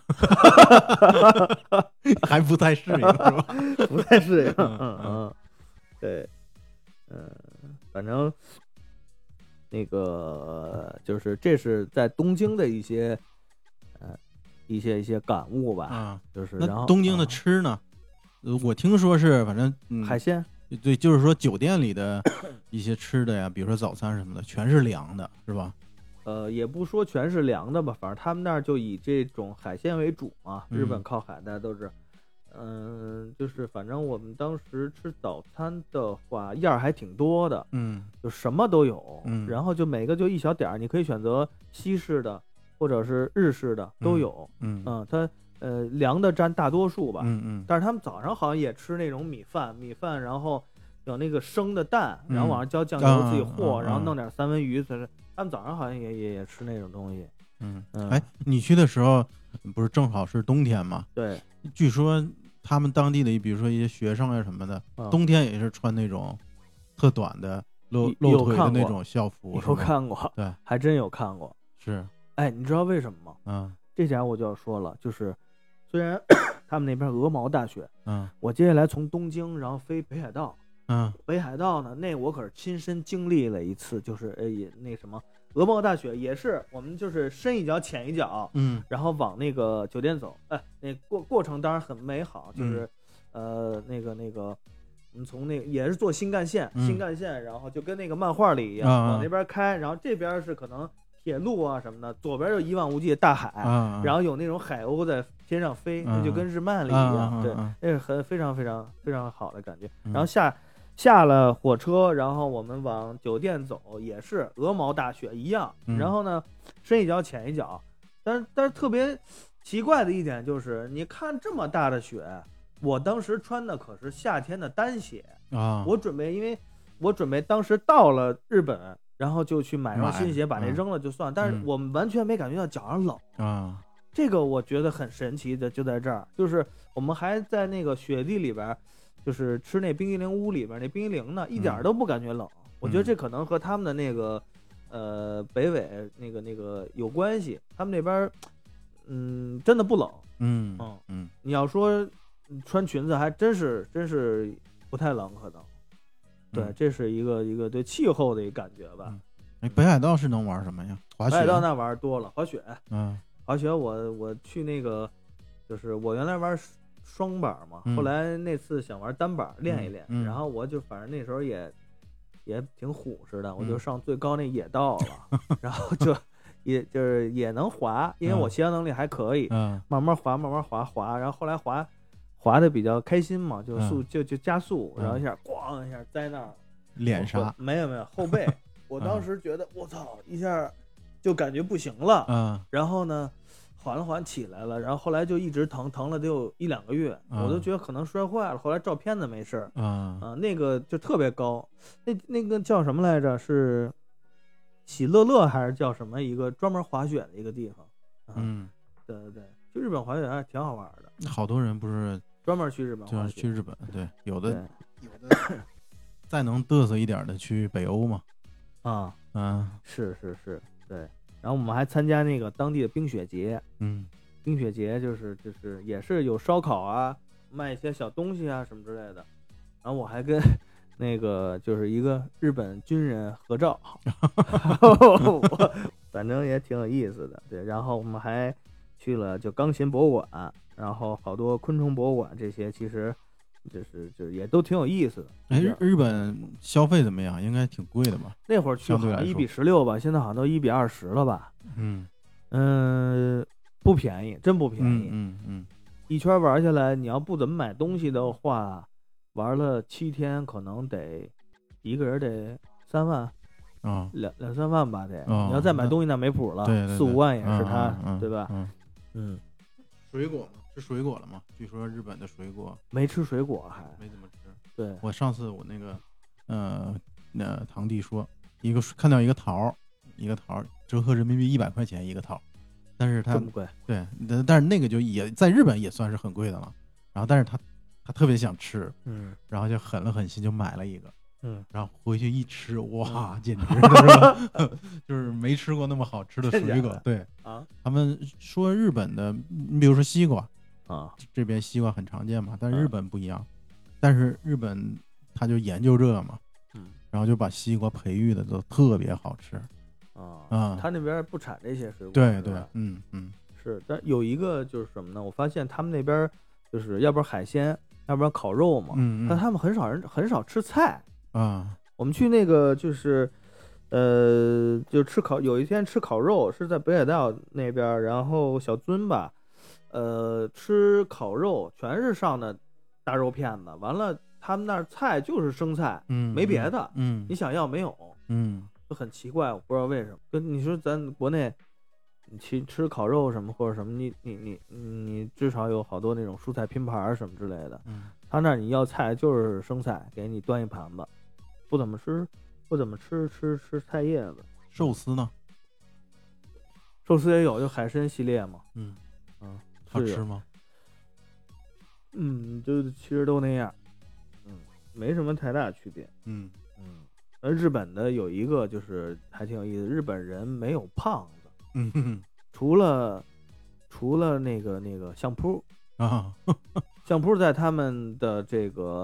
还不太适应是吧？ 不太适应，嗯嗯，对，嗯，反正那个就是这是在东京的一些呃一些一些感悟吧， 啊、 嗯，就是那然后东京的吃呢，呃、我听说是反正、嗯、 海鲜， 对，就是说酒店里的一些吃的呀，比如说早餐什么的，全是凉的，是吧？ 呃，也不说全是凉的吧，反正他们那儿就以这种海鲜为主嘛。 嗯、 日本靠海，大家都是，嗯、呃，就是反正我们当时吃早餐的话，样儿还挺多的， 嗯， 就什么都有， 嗯， 然后就每个就一小点儿，你可以选择西式的或者是日式的都有， 嗯， 嗯，嗯它呃凉的占大多数吧， 嗯嗯， 但是他们早上好像也吃那种米饭，米饭然后有那个生的蛋，然后往上浇酱油自己和， 嗯、 然后弄点三文鱼，才是。他们早上好像也也也吃那种东西， 嗯嗯，哎，你去的时候不是正好是冬天吗？ 对， 据说他们当地的，比如说一些学生啊什么的， 嗯、 冬天也是穿那种特短的露露腿的那种校服。 有看过， 对， 还真有看过。 是， 哎，你知道为什么吗？ 嗯， 这点我就要说了，就是虽然他们那边鹅毛大雪， 嗯， 我接下来从东京然后飞北海道， 嗯， 北海道呢，那我可是亲身经历了一次，就是呃也那什么鹅毛大雪，也是我们就是深一脚浅一脚， 嗯， 然后往那个酒店走，哎，那过过程当然很美好，就是、 嗯、 呃那个那个我们从那个也是坐新干线， 嗯、 新干线，然后就跟那个漫画里一样、 啊、 往那边开，然后这边是可能铁路啊什么的，左边就一望无际的大海， 啊、 然后有那种海鸥在天上飞， 啊、 那就跟日漫里一样， 啊、 对， 啊、 那是很非常非常非常好的感觉。 嗯、 然后下下了火车，然后我们往酒店走，也是鹅毛大雪一样。 嗯、 然后呢，深一脚浅一脚，但是但是特别奇怪的一点就是，你看这么大的雪，我当时穿的可是夏天的单鞋啊， 我准备因为我准备当时到了日本。然后就去买双新鞋，把那扔了就算。 嗯、 但是我们完全没感觉到脚上冷啊， 这个我觉得很神奇的就在这儿，就是我们还在那个雪地里边，就是吃那冰激凌屋里边那冰激凌呢，一点都不感觉冷。嗯、我觉得这可能和他们的那个呃北纬那个那个有关系，他们那边嗯真的不冷。 嗯嗯嗯， 你要说穿裙子还真是真是不太冷，可能。对，这是一个一个对气候的一个感觉吧。 哎、嗯，北海道是能玩什么呀？滑雪。 北海道那玩多了，滑雪。 嗯， 滑雪我我去那个，就是我原来玩双板嘛， 嗯、 后来那次想玩单板练一练， 嗯嗯、 然后我就反正那时候也也挺虎似的，我就嗯、 上最高那野道了，然后就也就是也能滑，因为我骑行能力还可以， 嗯， 慢慢滑慢慢滑滑，然后后来滑。滑的比较开心嘛，就速、 嗯、 就就加速，然后一下咣一下在那儿脸上没有没有后背，我当时觉得我操一下就感觉不行了， 嗯， 然后呢缓了缓起来了，然后后来就一直疼疼了得有一两个月， 嗯、 我都觉得可能摔坏了，后来照片子没事， 嗯啊那个就特别高，那那个叫什么来着？是喜乐乐还是叫什么一个专门滑雪的一个地方？ 嗯， 对对对，去日本滑雪还挺好玩的， 好多人不是。 专门去日本， 就是去日本，对，有的有的再能嘚瑟一点的去北欧嘛， 啊， 嗯， 是是是，对。然后我们还参加那个当地的冰雪节， 嗯， 冰雪节就是就是也是有烧烤啊，卖一些小东西啊什么之类的。然后我还跟那个就是一个日本军人合照，反正也挺有意思的，对。然后我们还去了就钢琴博物馆。然后好多昆虫博物馆这些其实就是就是也都挺有意思的。 哎，日本消费怎么样？应该挺贵的吧？ 那会儿去好像一比十六吧，现在好像都一比二十了吧？ 嗯嗯、呃，不便宜，真不便宜。 嗯嗯嗯， 一圈玩下来，你要不怎么买东西的话，玩了七天可能得一个人得三万啊， 两两三万吧得。 哦、 你要再买东西那没谱了， 对对对， 四五万也是他， 嗯、 对吧？ 嗯嗯。 水果吗？吃水果了吗？据说日本的水果没吃水果，还没怎么吃。 对， 我上次我那个呃那堂弟说，一个看到一个桃，一个桃折合人民币一百块钱一个桃，但是它这么贵， 对，但是那个就也在日本也算是很贵的了。然后但是他他特别想吃， 嗯， 然后就狠了狠心就买了一个， 嗯， 然后回去一吃，哇，简直是吧就是没吃过那么好吃的水果。对啊， 他们说日本的，你比如说西瓜啊， 这边西瓜很常见嘛，但是日本不一样，但是日本他就研究这个嘛， 嗯， 然后就把西瓜培育的都特别好吃啊啊， 他那边不产这些水果， 对对，嗯嗯， 是，但有一个就是什么呢？我发现他们那边就是要不然海鲜，要不然烤肉嘛， 嗯嗯， 但他们很少人很少吃菜啊。 我们去那个就是呃，就吃烤，有一天吃烤肉是在北海道那边，然后小樽吧，呃，吃烤肉全是上的大肉片子，完了他们那儿菜就是生菜， 嗯， 没别的， 嗯， 你想要没有， 嗯， 就很奇怪，我不知道为什么。跟你说咱国内，你去吃烤肉什么或者什么，你你你你至少有好多那种蔬菜拼盘什么之类的， 嗯， 他那儿你要菜就是生菜，给你端一盘子，不怎么吃，不怎么吃吃吃菜叶子。 寿司呢？ 寿司也有，就海参系列嘛。 嗯嗯， 好吃吗？ 嗯，就其实都那样，嗯，没什么太大区别。 嗯嗯，而日本的有一个就是还挺有意思，日本人没有胖子， 嗯哼， 除了除了那个那个相扑啊， 相扑在他们的这个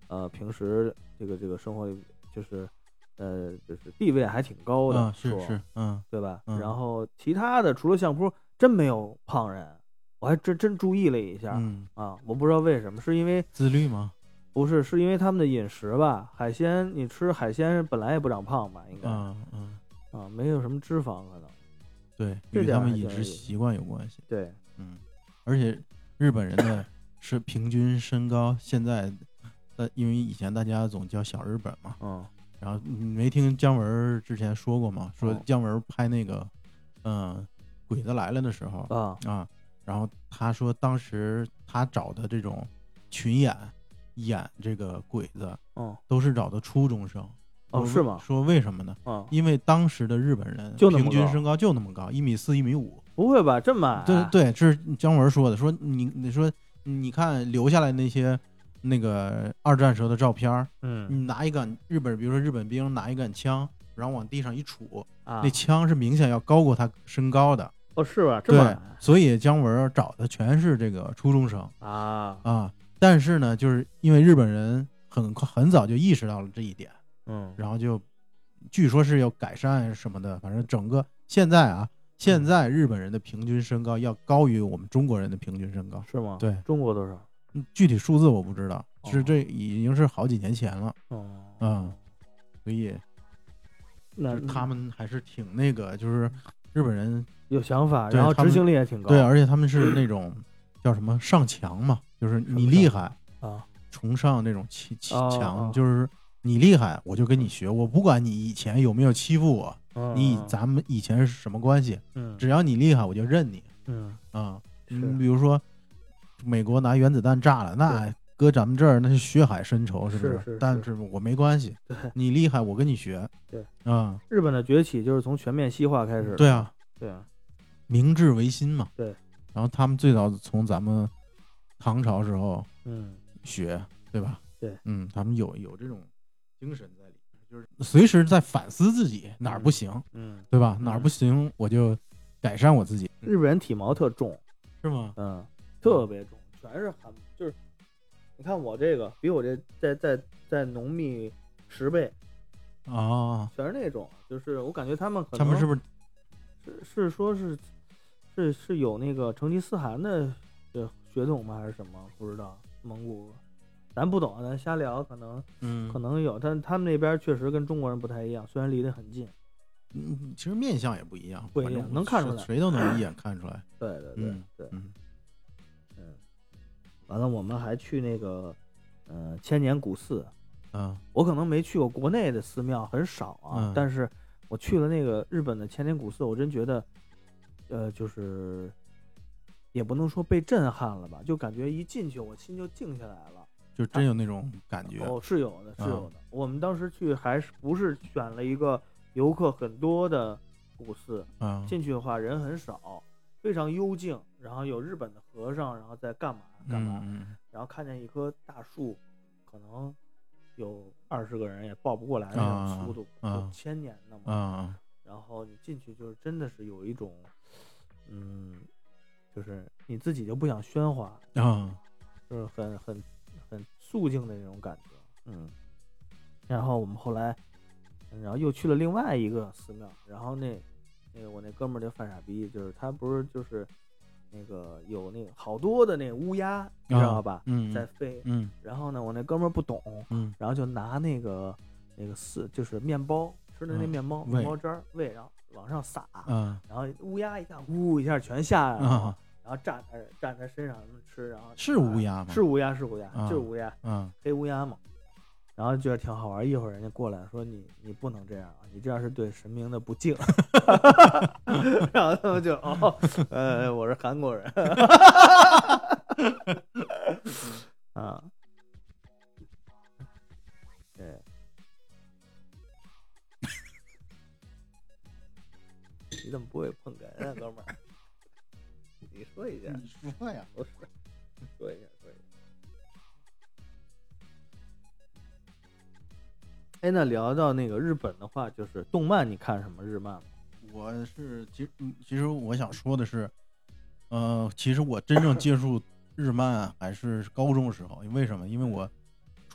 呃平时这个这个生活里就是呃就是地位还挺高的， 嗯，是是，嗯， 对吧？ 嗯、 然后其他的除了相扑，真没有胖人，我还真真注意了一下， 嗯啊，我不知道为什么，是因为自律吗？ 不是，是因为他们的饮食吧，海鲜你吃海鲜本来也不长胖吧，应该， 嗯嗯， 啊，没有什么脂肪可能， 对， 这与他们点还挺有意思饮食习惯有关系。 对， 嗯，而且日本人的是平均身高现在，呃，因为以前大家总叫小日本嘛， 嗯， 然后你没听姜文之前说过吗？说哦姜文拍那个，嗯、鬼子来了的时候啊啊，然后他说当时他找的这种群演演这个鬼子， 嗯， 都是找的初中生。说为哦是吗？ 说为什么呢？ 嗯， 因为当时的日本人就那么高平均身高就那么高，一米四、一米五。 不会吧，这么矮？ 对对，这是姜文说的。说你你说你看留下来那些那个二战时候的照片儿， 嗯你拿一杆日本，比如说日本兵拿一杆枪，然后往地上一杵， 啊， 那枪是明显要高过他身高的。 哦是吧？这么对矮， 所以姜文找的全是这个初中生啊， 啊。但是呢，就是因为日本人很快很早就意识到了这一点， 嗯， 然后就据说是要改善什么的，反正整个现在啊，现在日本人的平均身高要高于我们中国人的平均身高。 是吗？ 对， 中国多少？ 嗯具体数字我不知道， 哦是这已经是好几年前了。 哦， 嗯，所以那就是他们还是挺那个，就是日本人有想法， 对他们然后执行力也挺高， 对，而且他们是那种叫什么上墙嘛，就是你么厉害， 啊， 崇尚那种欺欺哦强， 哦就是你厉害，我就跟你学，我不管你以前有没有欺负我， 嗯你嗯咱们以前是什么关系， 嗯只要你厉害，我就认你嗯啊。 是你比如说，美国拿原子弹炸了，那搁咱们这儿那是血海深仇，是不是是但是我没关系， 对， 你厉害，我跟你学。 对啊， 日本的崛起就是从全面西化开始的， 对啊， 对啊， 明治维新嘛。 对， 然后他们最早从咱们唐朝时候嗯学，对吧？ 对， 嗯，他们有有这种精神在里面，就是随时在反思自己哪儿不行， 嗯， 对吧？ 嗯哪儿不行我就改善我自己， 日本人体毛特重， 是吗？ 嗯，特别重，全是汗，就是你看我这个比我这再再再浓密十倍， 啊， 全是那种，就是我感觉他们可能他们是不是是是说是是是有那个成吉思汗的这血统吗？还是什么？不知道，蒙古，咱不懂，咱瞎聊，可能嗯可能有，但他们那边确实跟中国人不太一样，虽然离得很近。 嗯，其实面相也不一样， 不一样反正能看出来谁都能一眼看出来。 对对对、 嗯对， 嗯嗯，完了我们还去那个呃千年古寺， 嗯我可能没去过国内的寺庙，很少啊， 嗯但是我去了那个日本的千年古寺，我真觉得，呃，就是也不能说被震撼了吧，就感觉一进去我心就静下来了。 就真有那种感觉。 哦，是有的，是有嗯的。我们当时去还是不是选了一个游客很多的古寺， 嗯进去的话人很少，非常幽静，然后有日本的和尚，然后在干嘛干嘛， 嗯然后看见一棵大树，可能有二十个人也抱不过来那种速度， 啊啊有千年的嘛。 嗯然后你进去就是真的是有一种，嗯，就是你自己就不想喧哗， 嗯就是很很很肃静的那种感觉，嗯。然后我们后来，然后又去了另外一个寺庙，然后那那个我那哥们儿就犯傻逼，就是他不是就是那个有那个好多的那个乌鸦，你知道吧？ 嗯在飞。 嗯然后呢，我那哥们儿不懂， 嗯然后就拿那个那个寺就是面包吃的那嗯面包、 喂面包渣儿喂，然后往上撒， 嗯然后乌鸦一看，呜一下全下来了， 啊， 然后站在站在身上吃，然后是乌鸦吗？ 是乌鸦是乌鸦、 啊就是乌鸦， 嗯黑乌鸦嘛。然后觉得挺好玩，一会儿人家过来说你你不能这样啊，你这样是对神明的不敬。然后他们就哦，呃，我是韩国人。啊，对。你怎么不会碰哏啊，哥们儿？你说一下。 你说呀？ 不是，说一下，说一下。哎，那聊到那个日本的话，就是动漫，你看什么日漫吗？ 我是其实嗯其实我想说的是，呃，其实我真正接触日漫还是高中时候，为什么？因为我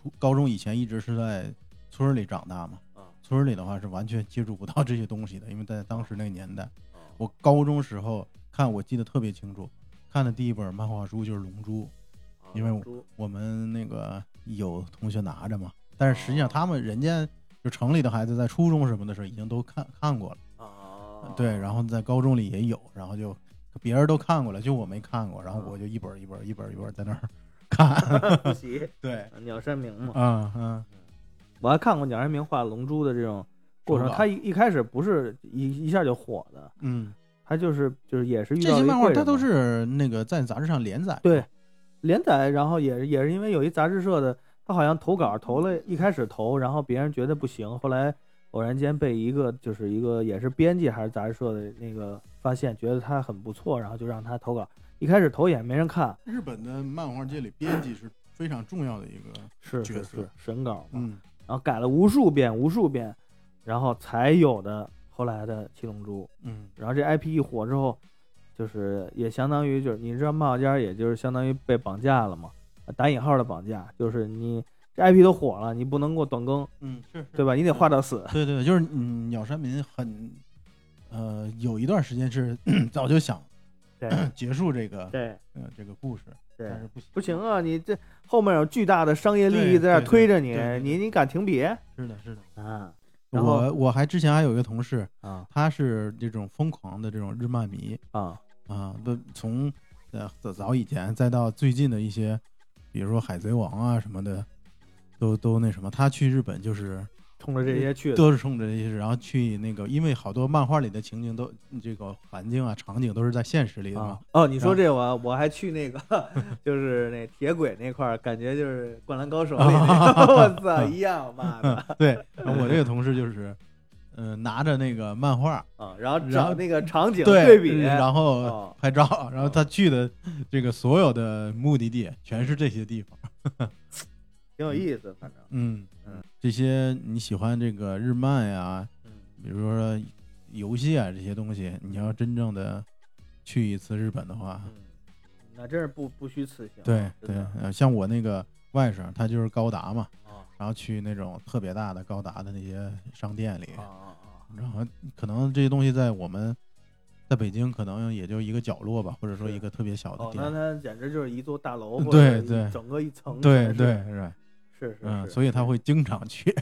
初高中以前一直是在村里长大嘛，村里的话是完全接触不到这些东西的，因为在当时那个年代，我高中时候看，我记得特别清楚，看的第一本漫画书就是《龙珠》，因为我们那个有同学拿着嘛，但是实际上他们人家就城里的孩子在初中什么的时候已经都看看过了，对，然后在高中里也有，然后就别人都看过了，就我没看过，然后我就一本一本一本一本在那儿看复习。 对， 鸟山明嘛， 嗯嗯， 我还看过鸟山明画龙珠的这种过程，他一一开始不是一一下就火的， 嗯， 他就是就是也是遇到这些漫画，他都是那个在杂志上连载， 对，连载，然后也是也是因为有一杂志社的，他好像投稿投了，一开始投，然后别人觉得不行，后来偶然间被一个就是一个也是编辑还是杂志社的那个发现，觉得他很不错，然后就让他投稿。一开始投也没人看。 日本的漫画界里，编辑是非常重要的一个是角色， 是是审稿嘛， 嗯， 然后改了无数遍无数遍，然后才有的后来的七龙珠， 嗯， 然后这 I P 一火之后，就是也相当于就是你知道漫画家也就是相当于被绑架了嘛，打引号的绑架，就是你这 I P 都火了，你不能给我断更， 嗯，是， 对吧？你得画到死。 对对，就是嗯，鸟山明很呃有一段时间是早就想对结束这个对呃这个故事， 对， 但是不行不行啊，你这后面有巨大的商业利益在这推着你，你你敢停笔？ 是的，是的啊。 然后我我还之前还有一个同事啊， 他是这种疯狂的这种日漫迷啊啊，都从呃早以前再到最近的一些，比如说海贼王啊什么的，都都那什么，他去日本就是冲着这些去的， 都是冲着这些，然后去那个，因为好多漫画里的情景都这个环境啊场景都是在现实里的嘛。 啊、哦，你说这个我我还去那个就是那铁轨那块儿，感觉就是灌篮高手里那个，我操一样，妈的。 对，我这个同事就是嗯、呃、拿着那个漫画啊，然后找那个场景对比， 然后拍照、哦，然后他去的这个所有的目的地全是这些地方。 挺有意思，反正嗯嗯，这些你喜欢这个日漫呀，嗯，比如说游戏啊这些东西，你要真正的去一次日本的话， 嗯，那真是不不虚此行。 对对，呃，像我那个外甥，他就是高达嘛， 哦、 然后去那种特别大的高达的那些商店里， 啊啊啊， 然后可能这些东西在我们在北京可能也就一个角落吧，或者说一个特别小的店， 哦、那它简直就是一座大楼， 对对， 整个一层， 对对是。 是是， 嗯，所以他会经常去。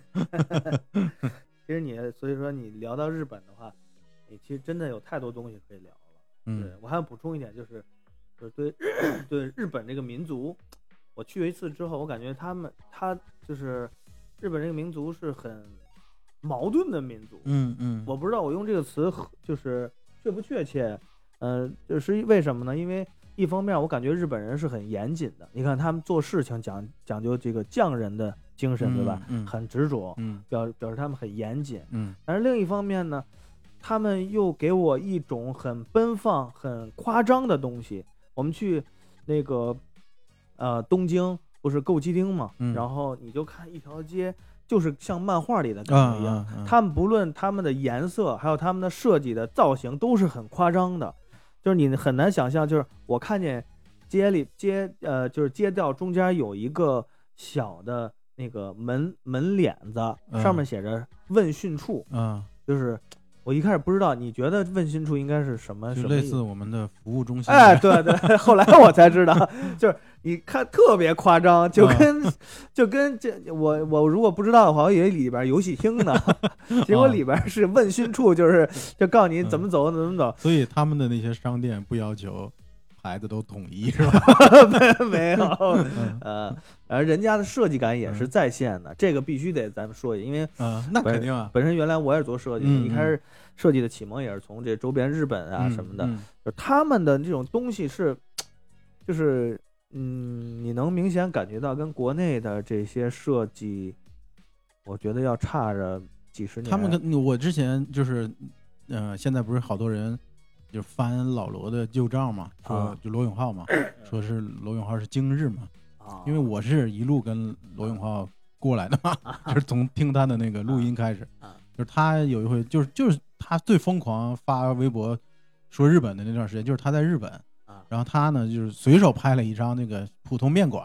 其实你，所以说你聊到日本的话，你其实真的有太多东西可以聊了。 嗯， 对我还要补充一点，就是就是对对日本这个民族，我去了一次之后，我感觉他们他就是日本这个民族是很矛盾的民族。 嗯嗯， 我不知道我用这个词就是确不确切，嗯、呃，就是为什么呢？因为一方面我感觉日本人是很严谨的，你看他们做事情讲讲究这个匠人的精神，对吧？ 嗯， 很执着， 嗯， 表表示他们很严谨， 嗯。 但是另一方面呢，他们又给我一种很奔放、很夸张的东西。我们去那个呃东京，不是购基町嘛、 嗯， 然后你就看一条街，就是像漫画里的感觉一样。 啊啊啊、 他们不论他们的颜色，还有他们的设计的造型，都是很夸张的。就是你很难想象，就是我看见街里街呃，就是街道中间有一个小的那个门门脸子，上面写着问讯处， 嗯， 就是我一开始不知道，你觉得问讯处应该是什么？ 就类似我们的服务中心。 哎，对对，后来我才知道，就是你看特别夸张，就跟、嗯、就跟这我我如果不知道的话，我以为里边游戏厅呢，结果里边是问讯处，就是就告诉你怎么走、嗯、怎么走。 所以他们的那些商店不要求牌子都统一是吧？ 没有，呃，而人家的设计感也是在线的，嗯、这个必须得咱们说一下，因为嗯，那肯定啊， 本身原来我也是做设计的， 嗯、 一开始设计的启蒙也是从这周边日本啊什么的， 嗯嗯、 就他们的这种东西是，就是嗯，你能明显感觉到跟国内的这些设计，我觉得要差着几十年。 他们跟我之前就是，呃，现在不是好多人。就翻老罗的旧账嘛，说就罗永浩嘛，啊、说是罗永浩是京日嘛，啊、因为我是一路跟罗永浩过来的嘛，啊、就是从听他的那个录音开始，啊、就是他有一回就是就是他最疯狂发微博说日本的那段时间，就是他在日本，啊、然后他呢就是随手拍了一张那个普通面馆，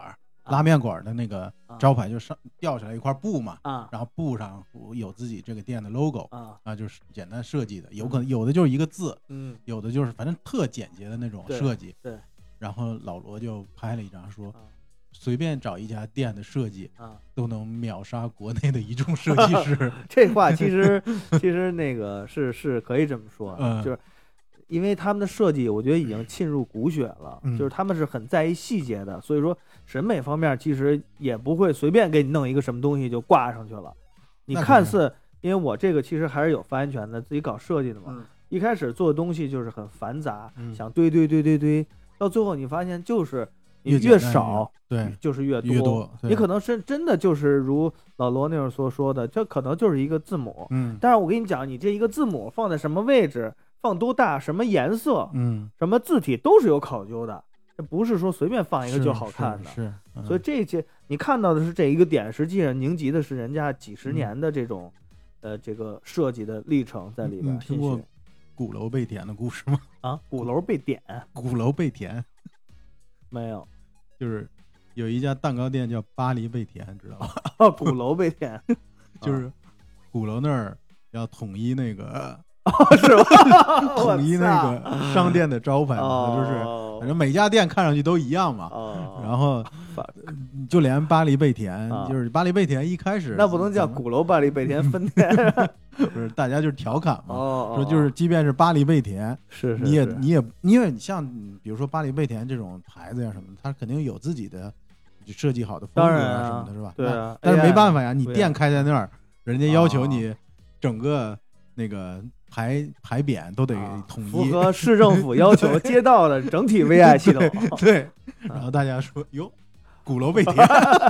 拉面馆的那个招牌就上吊下来一块布嘛， 啊， 然后布上有自己这个店的 logo 啊啊，就是简单设计的，有可能有的就是一个字， 嗯， 有的就是反正特简洁的那种设计。 对，对然后老罗就拍了一张说。 啊随便找一家店的设计啊， 都能秒杀国内的一众设计师。 这话其实其实那个是是可以这么说， 嗯， 就是因为他们的设计，我觉得已经沁入骨血了， 嗯、 就是他们是很在意细节的，所以说审美方面其实也不会随便给你弄一个什么东西就挂上去了。你看似，因为我这个其实还是有发言权的，自己搞设计的嘛， 嗯、 一开始做的东西就是很繁杂， 嗯、 想堆堆堆堆堆，到最后你发现就是你越少， 对， 就是越多。 越多你可能是真的就是如老罗那会儿所说的，这可能就是一个字母。 嗯， 但是我跟你讲，你这一个字母放在什么位置，放多大，什么颜色， 嗯， 什么字体都是有考究的，这不是说随便放一个就好看的。 是，是嗯、所以这些你看到的是这一个点，实际上凝集的是人家几十年的这种，嗯、呃，这个设计的历程在里边。 你听过鼓楼被点的故事吗？ 啊，鼓楼被点， 鼓楼被填， 没有。 就是有一家蛋糕店叫巴黎贝甜，知道吗？ 哦，鼓楼贝甜， 就是鼓楼那儿要统一那个， 哦、是吧？ 统一那个商店的招牌嘛， 哦、 就是反正每家店看上去都一样嘛。 哦、 然后就连巴黎贝甜， 哦、 就是巴黎贝甜一开始那不能叫鼓楼巴黎贝甜分店， 不是大家就是调侃嘛， 哦、 说就是即便是巴黎贝甜， 是是是你也你也因为你像比如说巴黎贝甜这种牌子呀什么的，它肯定有自己的设计好的风格啊什么的，是吧？ 对啊， 但是没办法呀，你店开在那儿， 啊、 人家要求你整个那个牌牌匾都得统一， 符合市政府要求，街道的整体 V I 系统。 对，然后大家说哟。鼓楼贝甜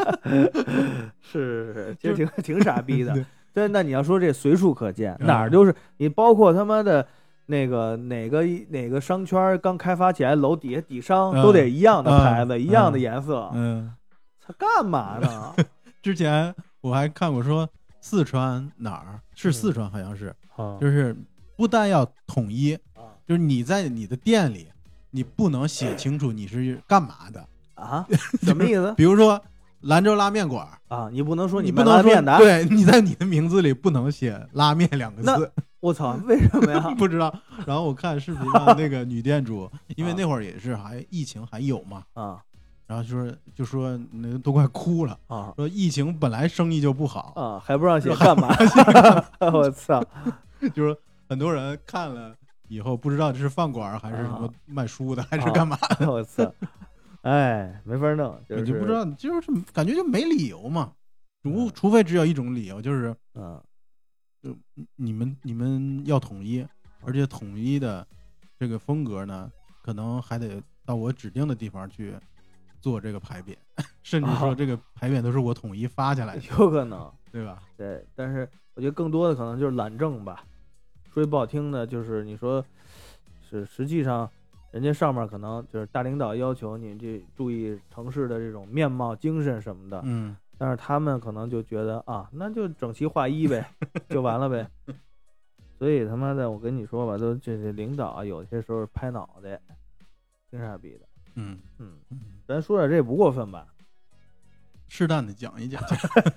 是是是，其实挺挺傻逼的。对，那你要说这随处可见，嗯、哪儿就是你，包括他妈的那个哪个哪个商圈刚开发起来，楼底下底商都得一样的牌子， 嗯、 一样的颜色。 嗯， 他干嘛呢？ 之前我还看过说四川哪儿是四川，好像是， 嗯、 就是不但要统一，嗯、就是你在你的店里，你不能写清楚你是干嘛的。 啊，什么意思？ 比如说兰州拉面馆啊，你不能说你不能说的， 对，你在你的名字里不能写拉面两个字。 我操，为什么呀？ 不知道。然后我看视频上那个女店主，因为那会儿也是还疫情还有嘛啊， 然后就说就说那都快哭了啊， 说疫情本来生意就不好啊，还不让写干嘛？我操， 就是很多人看了以后不知道这是饭馆还是什么卖书的、啊、还是干嘛的。 我操。哎，没法弄，就是、 你就不知道，就是感觉就没理由嘛，除除非只有一种理由，就是嗯， 就你们你们要统一，而且统一的这个风格呢，可能还得到我指定的地方去做这个牌匾，甚至说这个牌匾都是我统一发下来的， 有可能， 对吧？ 对，但是我觉得更多的可能就是懒政吧，说句不好听的，就是你说是实际上。人家上面可能就是大领导要求你这注意城市的这种面貌、精神什么的， 嗯， 但是他们可能就觉得啊，那就整齐划一呗，就完了呗。所以他妈的，我跟你说吧，都这这领导啊，有些时候拍脑袋，挺傻逼的。 嗯嗯，咱说点这不过分吧？ 适当的讲一讲。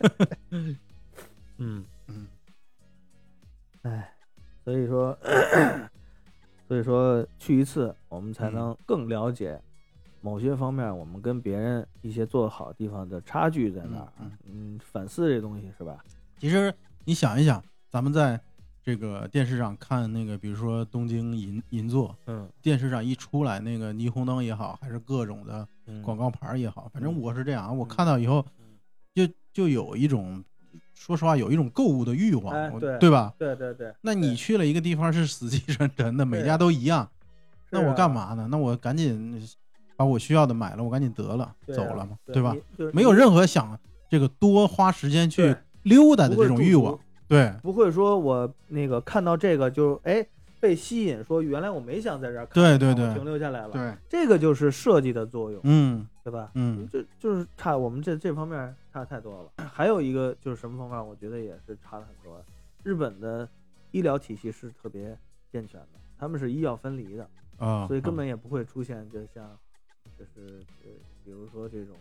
嗯嗯， 哎，所以说。所以说去一次，我们才能更了解某些方面我们跟别人一些做得好的地方的差距在哪儿。 嗯, 嗯，反思这东西是吧？ 其实你想一想，咱们在这个电视上看那个，比如说东京银银座， 嗯， 电视上一出来那个霓虹灯也好，还是各种的广告牌也好， 嗯、 反正我是这样，我看到以后就就有一种。说实话，有一种购物的欲望， 哎、对对吧？ 对对对。 那你去了一个地方是死气沉沉的，每家都一样，那我干嘛呢？那我赶紧把我需要的买了，我赶紧得了， 啊、 走了嘛， 对, 对吧？ 就是、 没有任何想这个多花时间去溜达的这种欲望，对， 不会说我那个看到这个就哎被吸引，说原来我没想在这儿看， 对对对， 停留下来了， 对， 这个就是设计的作用， 嗯， 对吧？ 嗯， 就就是差我们这这方面差太多了。还有一个就是什么方面，我觉得也是差的很多。日本的医疗体系是特别健全的，他们是医药分离的啊， 所以根本也不会出现就像就是呃比如说这种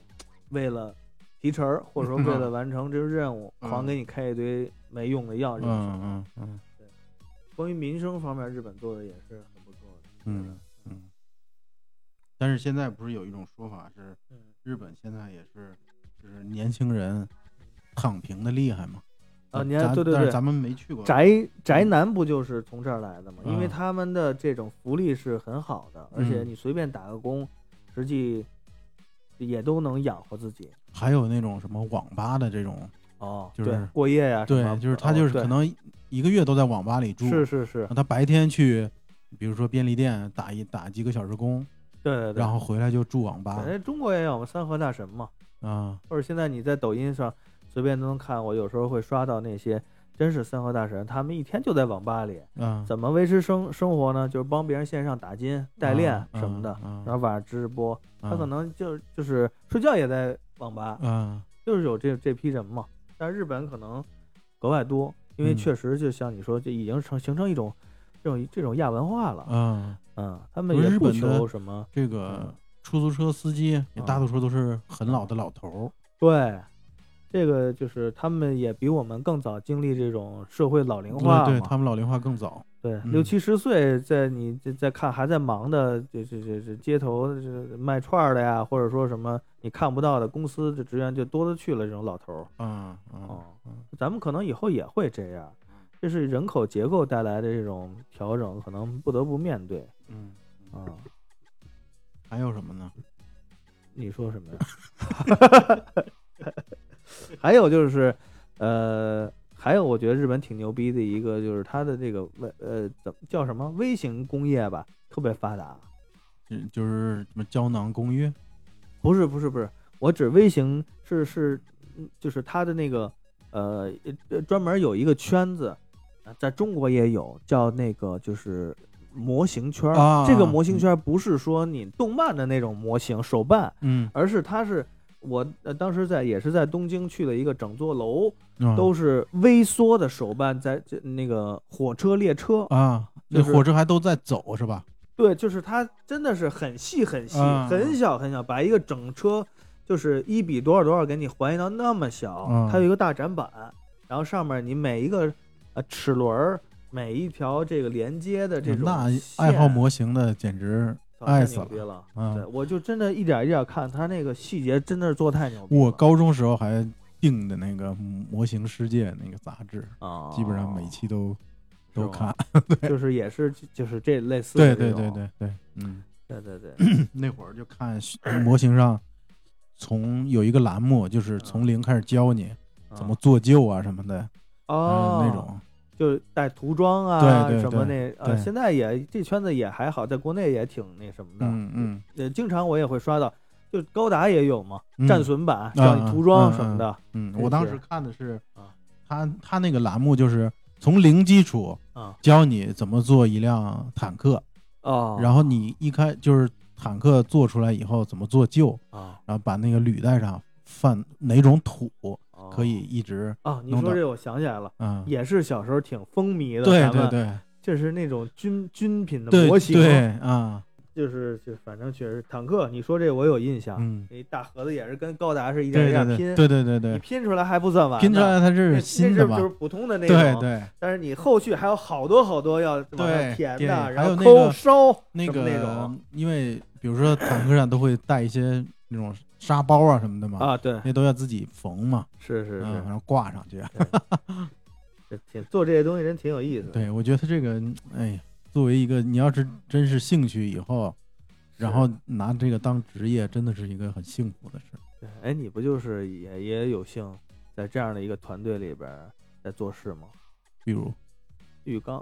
为了提成儿，或者说为了完成这个任务， 嗯、 狂给你开一堆没用的药。 嗯嗯嗯， 对。关于民生方面，日本做的也是很不错的。 嗯嗯。但是现在不是有一种说法是，日本现在也是，就是年轻人躺平的厉害吗？ 啊，你看，对对对， 但是咱们没去过。 宅宅男不就是从这儿来的吗？ 嗯、 因为他们的这种福利是很好的，嗯、而且你随便打个工，实际也都能养活自己。 还有那种什么网吧的这种， 哦， 就是过夜呀、啊， 对，就是他就是可能一个月都在网吧里住， 是是是。 他白天去，比如说便利店打一打几个小时工， 对对对， 然后回来就住网吧。 哎，中国也有三和大神嘛， 啊， 或者现在你在抖音上随便都能看，我有时候会刷到那些。真是三和大神，他们一天就在网吧里， 嗯， 怎么维持生生活呢？就是帮别人线上打金、代练什么的， 嗯嗯、 然后晚上直播， 嗯、 他可能就就是睡觉也在网吧， 嗯， 就是有这这批人嘛。但日本可能格外多，因为确实就像你说，这已经成形成一种这种这种亚文化了， 嗯嗯，他们也不求什么。 这个出租车司机也大多数都是很老的老头、 嗯，对。这个就是他们也比我们更早经历这种社会老龄化嘛， 对，对他们老龄化更早。 对， 嗯、 六七十岁，在你在看还在忙的这这这这街头这卖串的呀，或者说什么你看不到的公司的职员就多了去了，这种老头儿。 嗯嗯、 哦，咱们可能以后也会这样，这是人口结构带来的这种调整，可能不得不面对。 嗯啊， 还有什么呢？ 你说什么呀？还有就是，呃，还有我觉得日本挺牛逼的一个，就是它的这个微呃怎么叫什么微型工业吧，特别发达。 嗯，就是什么胶囊工业？ 不是不是不是，我指微型是是，就是它的那个呃专门有一个圈子，在中国也有叫那个就是模型圈。 啊、 这个模型圈不是说你动漫的那种模型手办， 嗯， 而是它是。我呃当时在也是在东京去了一个整座楼， 嗯、 都是微缩的手办在这那个火车列车啊，那、就是、火车还都在走是吧？ 对，就是它真的是很细很细， 啊、 很小很小，把一个整车就是一比多少多少给你还原到那么小， 啊、 它有一个大展板，然后上面你每一个呃齿轮，每一条这个连接的这种， 那爱好模型的简直。爱死了，了嗯， 对，我就真的一点一点看他那个细节，真的是做太牛逼了。 我高中时候还订的那个模型世界那个杂志啊， 基本上每期都都看， 对，就是也是就是这类似的，对对对对对，嗯， 对对对， 那会儿就看模型上，从有一个栏目就是从零开始教你怎么做旧啊什么的， 哦， 嗯、那种。 就带涂装啊， 对对什么那呃， 对现在也这圈子也还好，在国内也挺那什么的。 嗯嗯， 呃，经常我也会刷到，就高达也有嘛， 嗯、 战损版教你涂装什么的。 嗯，嗯嗯我当时看的是，他他那个栏目就是从零基础啊， 教你怎么做一辆坦克哦， 然后你一开就是坦克做出来以后怎么做旧啊， 然后把那个履带上放哪种土。可以一直啊！你说这我想起来了， 嗯， 也是小时候挺风靡的， 对对对， 就是那种军军品的模型， 对啊， 就是就反正确实坦克，你说这我有印象， 嗯， 那大盒子也是跟高达是一点一点拼， 对对对对， 你拼出来还不算完， 拼出来它是新的嘛， 就是普通的那种， 对对， 但是你后续还有好多好多要往上填的， 然后抠烧那个那种， 因为比如说坦克上都会带一些那种沙包啊什么的嘛， 啊对， 那都要自己缝嘛， 是是是， 嗯、然后挂上去。 挺做这些东西人挺有意思的。 对，我觉得这个，哎，作为一个你要是真是兴趣以后，然后拿这个当职业，真的是一个很幸福的事。 对，哎，你不就是也也有幸在这样的一个团队里边在做事吗？ 比如浴缸，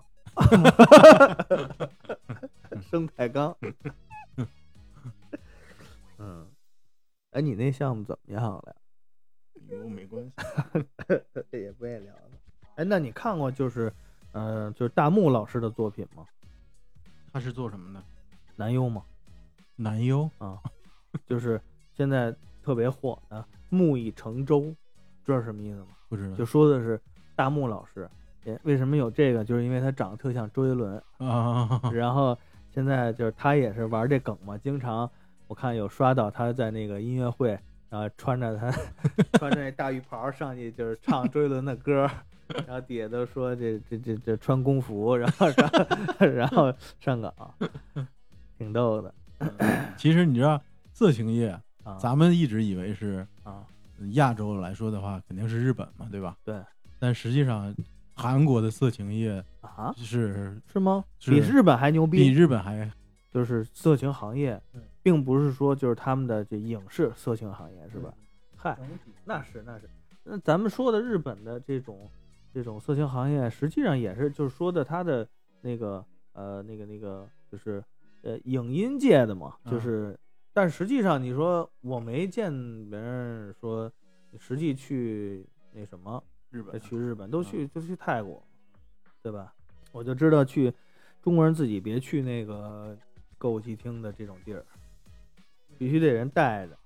生态缸。嗯，哎，你那项目怎么样了？ 与我没关系， 这也不愿意聊了。哎，那你看过就是，呃，就是大木老师的作品吗？ 他是做什么的？ 男优吗？ 男优啊，就是现在特别火的木已成舟，知道什么意思吗？ 不知道。 就说的是大木老师，为什么有这个？就是因为他长得特像周杰伦啊。 然后现在就是他也是玩这梗嘛，经常我看有刷到他在那个音乐会然后穿着他穿着那大浴袍上去，就是唱周杰伦的歌，然后底下都说这这这这穿工服，然后然后然后上岗，挺逗的。 其实你知道色情业， 啊、 咱们一直以为是啊， 亚洲来说的话，肯定是日本嘛，对吧？ 对。 但实际上，韩国的色情业啊是是吗？ 是比日本还牛逼？ 比日本还就是色情行业，并不是说就是他们的这影视色情行业是吧？嗨，那是那是。那咱们说的日本的这种这种色情行业，实际上也是就是说的他的那个呃那个那个就是呃影音界的嘛，就是，嗯、但实际上你说我没见别人说实际去那什么日本， 去日本都去，嗯、都去泰国，对吧？我就知道去中国人自己别去那个歌舞伎町的这种地儿，必须得人带着。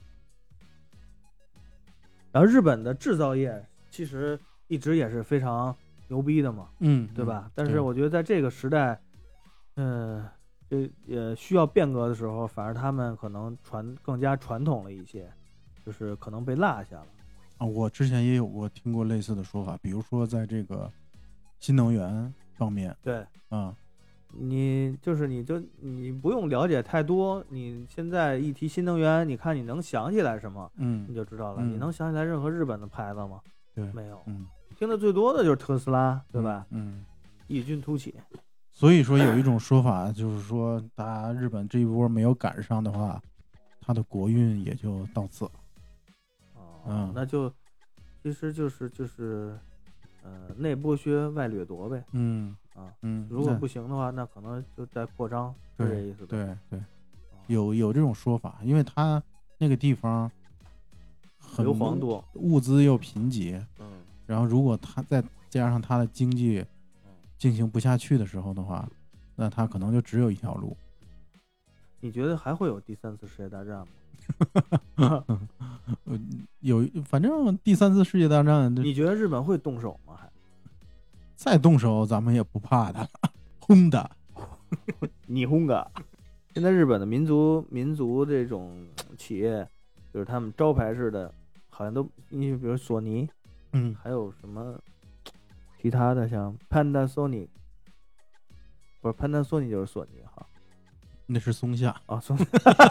然后日本的制造业其实一直也是非常牛逼的嘛， 嗯， 对吧？ 嗯、 但是我觉得在这个时代，嗯，这也需要变革的时候，反而他们可能传更加传统了一些，就是可能被落下了。 啊，我之前也有过听过类似的说法，比如说在这个新能源方面， 对， 啊， 你就是你就你不用了解太多，你现在一提新能源，你看你能想起来什么， 嗯， 你就知道了。 嗯、 你能想起来任何日本的牌子吗？ 对， 没有。 嗯， 听的最多的就是特斯拉，对吧？ 嗯， 异军突起。 所以说有一种说法就是说，大家日本这一波没有赶上的话，它的国运也就到此了。 哦， 嗯， 那就其实就是就是呃内剥削外掠夺呗。 嗯啊嗯， 如果不行的话，那可能就在扩张，是这意思吧？ 对对，有有这种说法，因为它那个地方很硫磺多， 物资又贫瘠， 嗯， 然后如果它再加上它的经济进行不下去的时候的话，那它可能就只有一条路。 你觉得还会有第三次世界大战吗？ 有，反正第三次世界大战， 你觉得日本会动手吗？还再动手，咱们也不怕他，轰的， 你轰个。现在日本的民族民族这种企业，就是他们招牌式的，好像都你比如索尼， 嗯， 还有什么其他的，像 Panasonic， 不是 Panasonic 就是索尼哈。 那是松下啊，松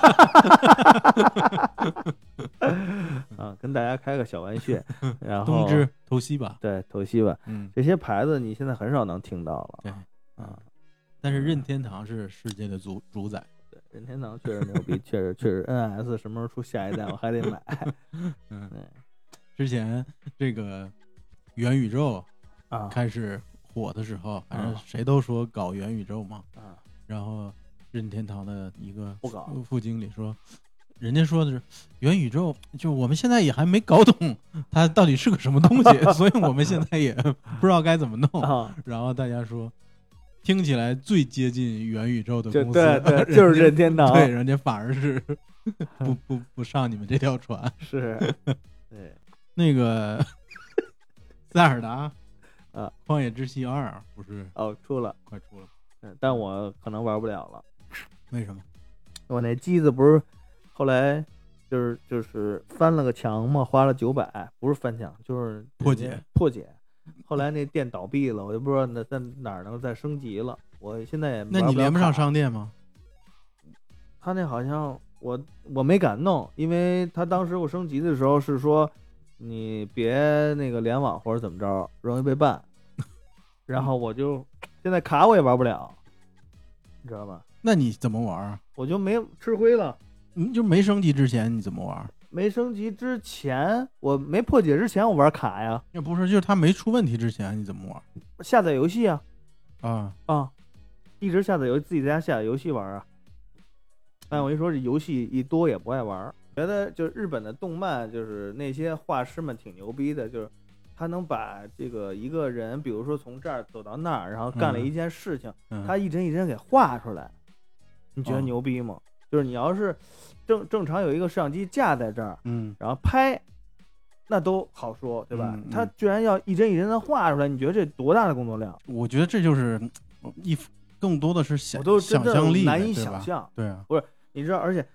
啊，跟大家开个小玩笑，然后东芝、头西吧， 对，头西吧， 嗯， 这些牌子你现在很少能听到了， 对啊， 但是任天堂是世界的主主宰， 对，任天堂确实牛逼，确实确实 N S 什么时候出下一代我还得买， 嗯，之前这个元宇宙啊开始火的时候，反正谁都说搞元宇宙嘛， 啊， 然后任天堂的一个不搞副经理说，人家说的是元宇宙，就我们现在也还没搞懂它到底是个什么东西，所以我们现在也不知道该怎么弄。 啊、 然后大家说，听起来最接近元宇宙的公司， 对对，就是任天堂， 对，人家反而是不不不上你们这条船。 是，对， 那个塞尔达啊， 旷野之息二不是哦出了， 快出了， 嗯，但我可能玩不了了。 为什么？ 我那机子不是后来就是就是翻了个墙嘛，花了九百，不是翻墙就是破解破解。后来那店倒闭了，我就不知道那在哪儿能再升级了。我现在也那你连不上商店吗？ 他那好像我我没敢弄，因为他当时我升级的时候是说你别那个联网或者怎么着，容易被办。然后我就现在卡我也玩不了，你知道吧？ 那你怎么玩？ 我就没吃亏了。 你就没升级之前你怎么玩？ 没升级之前，我没破解之前，我玩卡呀。 那不是，就是他没出问题之前你怎么玩？ 下载游戏啊。 啊啊，一直下载游自己在家下载游戏玩啊。但我一说这游戏一多也不爱玩，觉得就是日本的动漫，就是那些画师们挺牛逼的，就是他能把这个一个人，比如说从这儿走到那儿，然后干了一件事情， 嗯、 他一帧一帧给画出来。你觉得牛逼吗？哦、就是你要是正正常有一个摄像机架在这儿， 嗯， 然后拍，那都好说，对吧？ 嗯嗯、 他居然要一帧一帧的画出来，你觉得这多大的工作量？ 我觉得这就是一更多的是想我都想象力， 难以想象。 对啊， 不是，你知道，而且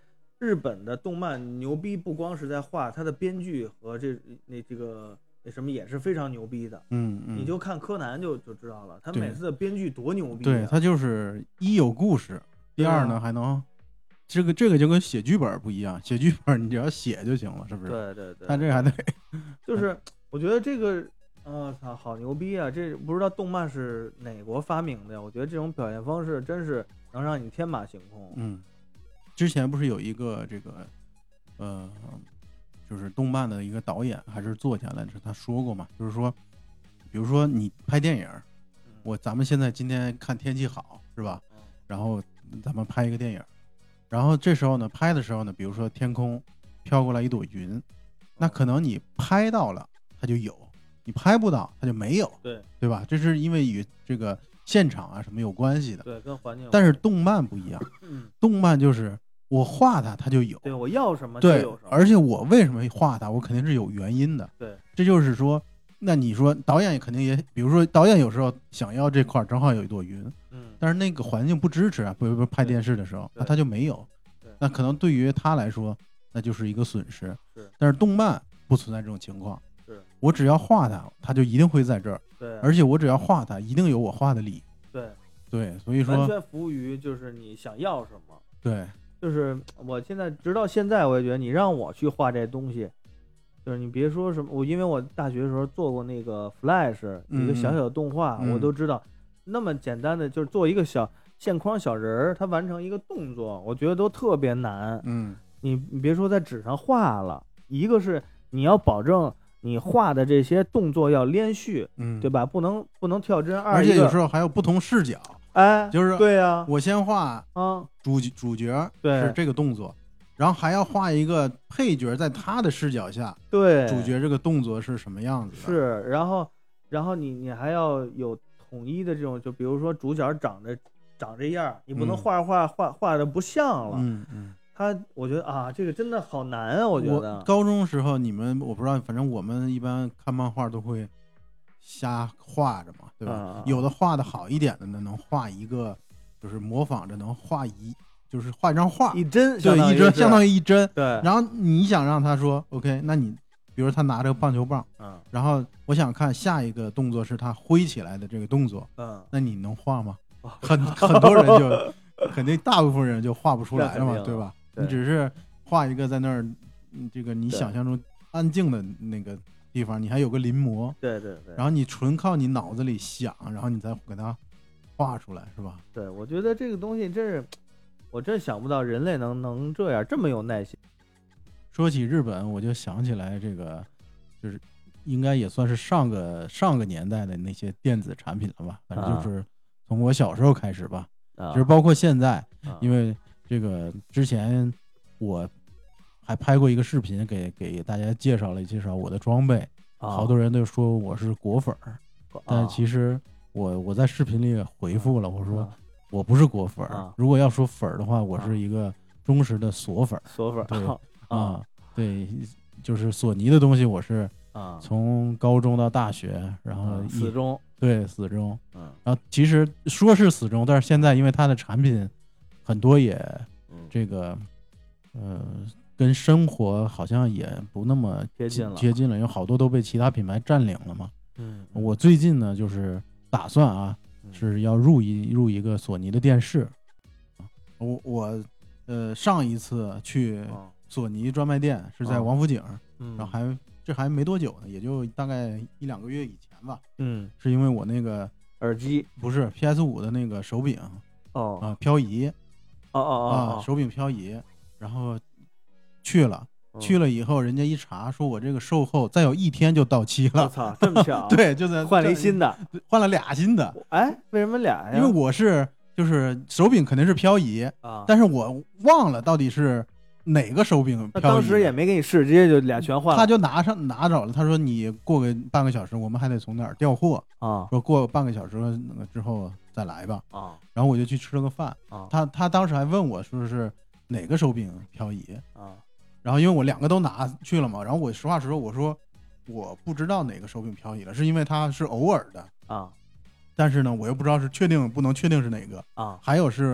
日本的动漫牛逼不光是在画，它的编剧和这那这个那什么也是非常牛逼的。 嗯嗯， 你就看柯南就就知道了，他每次的编剧多牛逼、啊。 对，他就是一有故事，第二呢、啊、还能。这个这个就跟写剧本不一样，写剧本你只要写就行了，是不是？ 对对对。 他这还得， 就是我觉得这个，啊操，好牛逼啊！这不知道动漫是哪国发明的呀？我觉得这种表现方式真是能让你天马行空。 嗯，之前不是有一个这个，呃，就是动漫的一个导演还是作家来着，他说过嘛，就是说，比如说你拍电影，我咱们现在今天看天气好是吧？然后咱们拍一个电影。然后这时候呢，拍的时候呢，比如说天空飘过来一朵云，那可能你拍到了它就有，你拍不到它就没有， 对对吧？这是因为与这个现场啊什么有关系的， 对，跟环境。 但是动漫不一样， 嗯， 动漫就是我画它它就有， 对，我要什么就有什么。 对，而且我为什么画它，我肯定是有原因的。 对， 这就是说，那你说导演肯定也，比如说导演有时候想要这块正好有一朵云。但是那个环境不支持啊，不不拍电视的时候，那他就没有，那可能对于他来说，那就是一个损失。 是， 但是动漫不存在这种情况， 是我只要画它，它就一定会在这儿。 对， 而且我只要画它，一定有我画的理。 对对，所以说完全服务于就是你想要什么。 对， 就是我现在直到现在，我也觉得你让我去画这东西，就是你别说什么，我因为我大学的时候做过那个 Flash 一个小小的动画， 嗯、 我都知道。那么简单的就是做一个小线框小人儿，他完成一个动作，我觉得都特别难。 嗯， 你你别说在纸上画了，一个是你要保证你画的这些动作要连续， 嗯， 对吧？不能不能跳帧。二而且有时候还有不同视角， 哎， 就是对呀、啊， 我先画啊主主角对是这个动作，然后还要画一个配角在他的视角下， 对， 主角这个动作是什么样子的？ 是，然后然后你你还要有。统一的这种，就比如说主角长得长这样，你不能画画画画的不像了。 嗯嗯， 他我觉得啊，这个真的好难啊，我觉得。 我高中时候你们我不知道，反正我们一般看漫画都会瞎画着嘛，对吧？ 啊、 有的画的好一点的呢，能画一个，就是模仿着能画一，就是画一张画， 一帧， 对，一帧相当于一帧。 对。 然后你想让他说 OK， 那你。比如他拿着个棒球棒， 嗯， 然后我想看下一个动作是他挥起来的这个动作， 嗯， 那你能画吗？很很多人就肯定大部分人就画不出来了嘛，对吧？ 对， 你只是画一个在那儿，这个你想象中安静的那个地方，你还有个临摹， 对对对， 然后你纯靠你脑子里想，然后你再给它画出来，是吧？ 对，我觉得这个东西真是，我真想不到人类能能这样这么有耐心。 说起日本，我就想起来这个，就是应该也算是上个上个年代的那些电子产品了吧，反正就是从我小时候开始吧， 啊、 就是包括现在， 啊、 因为这个之前我还拍过一个视频给给大家介绍了介绍我的装备， 啊、 好多人都说我是果粉儿， 啊、 但其实我我在视频里回复了，我说、 啊、 我不是果粉儿、 啊， 如果要说粉儿的话，我是一个忠实的锁粉儿， 锁粉儿， 对。 啊、 嗯，对，就是索尼的东西，我是啊， 从高中到大学，然后、 嗯、死忠， 对死忠， 嗯， 然后其实说是死忠，但是现在因为它的产品很多也， 嗯， 这个，呃，跟生活好像也不那么接近了， 接近了，有好多都被其他品牌占领了嘛。 嗯， 我最近呢，就是打算啊， 嗯、 是要入一入一个索尼的电视，我我呃上一次去。 哦索尼专卖店是在王府井， 嗯， 然后还这还没多久呢，也就大概一两个月以前吧。 嗯， 是因为我那个耳机不是 P S 五 的那个手柄哦啊漂移， 哦哦哦啊手柄漂移，然后去了， 哦、 去了以后人家一查说我这个售后再有一天就到期了。 我操，这么巧？ 对，就在换了一新的， 换了俩新的。 哎，为什么俩呀？ 因为我是就是手柄肯定是漂移啊， 但是我忘了到底是。哪个手柄漂移？ 当时也没给你试，直接就俩全换了。 他就拿上拿着了，他说你过个半个小时，我们还得从哪儿调货啊？ 说过半个小时之后再来吧啊。 然后我就去吃了个饭啊。 他他当时还问我说是哪个手柄漂移啊？ 然后因为我两个都拿去了嘛，然后我实话实说，我说我不知道哪个手柄漂移了，是因为它是偶尔的啊。 但是呢，我又不知道是确定不能确定是哪个啊。 还有是。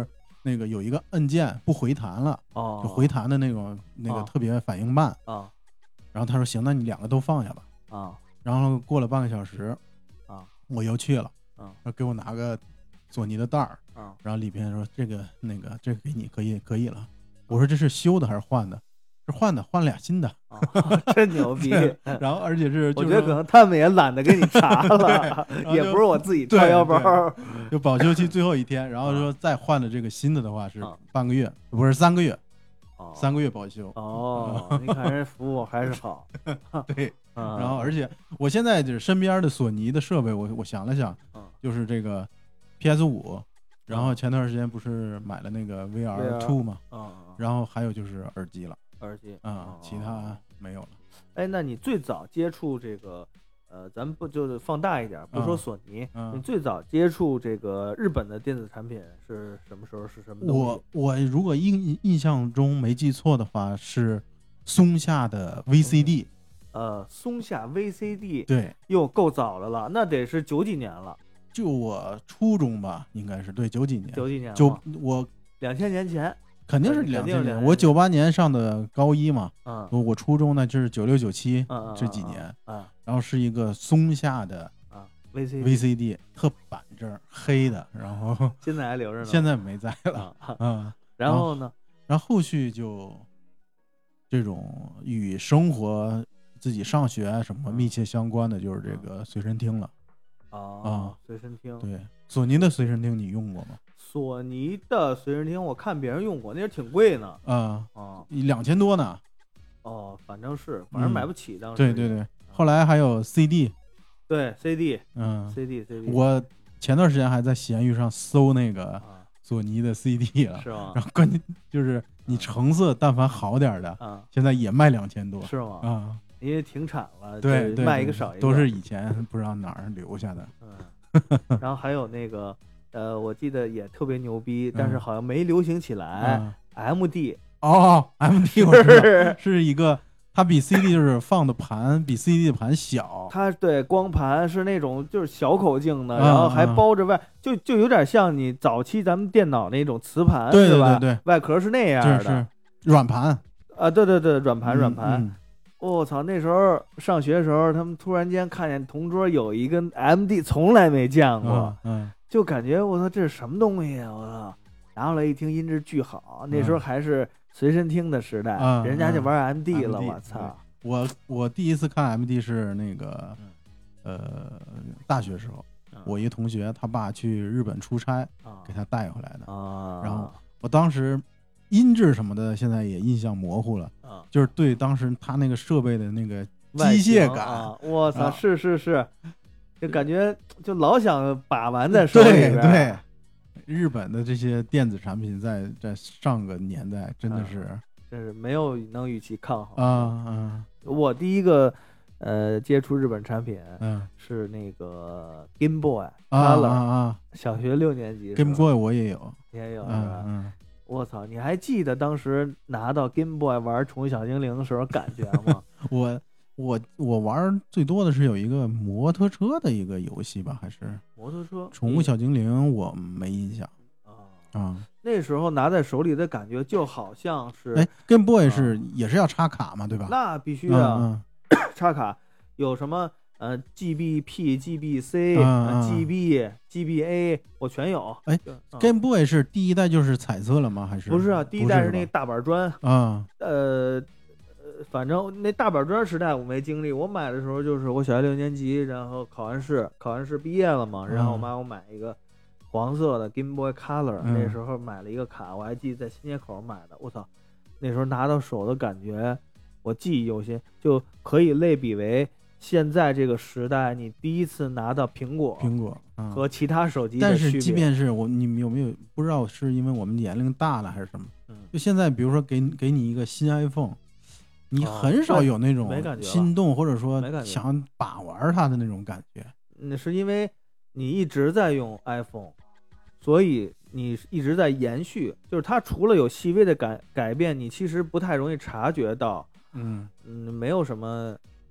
那个有一个按键不回弹了， 哦， 就回弹的那种那个哦特别反应慢啊然后他说行，那你两个都放下吧。 啊然后过了半个小时啊我又去了， 啊说给我拿个索尼的袋儿， 啊然后里边说这个那个这个给你可以可以了。我说这是修的还是换的？是换的，换了俩新的。 啊，真牛逼！ 然后而且是、就是、 我觉得可能他们也懒得给你查了， 对也不是我自己掏腰包。 就保修期最后一天，然后说再换了这个新的的话是啊半个月，不是三个月， 哦三个月保修。 哦，你看人服务还是好。 对， 嗯、 然后而且我现在就是身边的索尼的设备，我我想了想， 嗯、 就是这个 P S 五，然后前段时间不是买了那个 V R 二嘛， 嗯， 然后还有就是耳机了， 耳机啊、嗯，其他没有了。 哎，那你最早接触这个，呃，咱们不就是放大一点，不说索尼， 嗯嗯、 你最早接触这个日本的电子产品是什么时候？是什么东西？ 我我如果印印象中没记错的话，是松下的 V C D。 呃，松下 V C D， 对， 又够早的了，那得是九几年了。 就我初中吧，应该是对九几年， 九几年， 九我两千年前。 肯定是两千年， 我九八年上的高一嘛， 嗯， 我初中呢就是九六九七这几年， 啊、嗯， 然后是一个松下的啊 V C D V C D 特板正黑的，然后现在还留着呢， 现在没在了， 啊， 嗯， 然后呢， 然后后续就这种与生活自己上学什么密切相关的，就是这个随身听了， 啊、 嗯， 随身听， 对，索尼的随身听你用过吗？ 索尼的随身听我看别人用过，那是挺贵呢， 啊啊， 两千多呢。 哦，反正是，反正买不起当时。 对对对，后来还有 C D， 对 C D， 嗯 ，C D C D。 我前段时间还在闲鱼上搜那个索尼的 C D 了， 是吗？ 然后关键就是你成色但凡好点的， 啊， 现在也卖两千多， 是吗？ 啊， 因为停产了， 对对， 卖一个少一个， 都是以前不知道哪儿留下的。 嗯，然后还有那个。呃，我记得也特别牛逼，但是好像没流行起来。 嗯、 M D 哦 ，M D 我知道是一个，它比 C D 就是放的盘比 C D 的盘小。 它对光盘是那种就是小口径的， 嗯、 然后还包着外，就就有点像你早期咱们电脑那种磁盘， 对是吧？ 对对对， 外壳是那样的， 是软盘啊，对对对，软盘软盘。 嗯我、嗯哦、操，那时候上学的时候，他们突然间看见同桌有一个 M D， 从来没见过。 嗯。嗯就感觉我操这是什么东西啊！我操，拿过来一听音质巨好，那时候还是随身听的时代， 嗯、 人家就玩 M D 了， 嗯、 我操！ 我我第一次看 M D 是那个，呃，大学时候， 嗯、 我一个同学他爸去日本出差， 啊、 给他带回来的啊。 然后我当时音质什么的现在也印象模糊了， 啊、 就是对当时他那个设备的那个机械感， 我操、 啊， 是是是。就感觉就老想把玩在手里边。 对对，日本的这些电子产品在在上个年代真的是， 嗯、真是没有能与其抗衡啊啊！ 我第一个呃接触日本产品， 嗯， 是那个 Game Boy Color 啊啊， 小学六年级 Game Boy 我也有， 你也有是吧？嗯， 我操，你还记得当时拿到 Game Boy 玩《宠物小精灵》的时候感觉吗？ 我。我我玩最多的是有一个摩托车的一个游戏吧，还是摩托车？ 宠物小精灵我没印象啊啊。 那时候拿在手里的感觉就好像是， 哎 ，Game Boy 是、啊、也是要插卡嘛，对吧？ 那必须啊， 嗯嗯、插卡有什么呃 G B P、G B C、 嗯、 G B、G B A 我全有。 哎、嗯、，Game Boy 是第一代就是彩色了吗？还是不是啊？第一代是那个大板砖啊， 呃。反正那大板砖时代我没经历，我买的时候就是我小学六年级，然后考完试，考完试毕业了嘛，然后我妈给我买一个黄色的 Game Boy Color，、嗯、那时候买了一个卡，我还记得在新街口买的，我操，那时候拿到手的感觉，我记忆犹新，就可以类比为现在这个时代你第一次拿到苹果， 苹果、 嗯、和其他手机的但是即便是我，你们有没有不知道是因为我们年龄大了还是什么？ 嗯， 就现在比如说给给你一个新 iPhone。你很少有那种心动，或者说想把玩它的那种感觉。 那是因为你一直在用 iPhone， 所以你一直在延续。就是它除了有细微的改改变，你其实不太容易察觉到。 嗯嗯，没有什么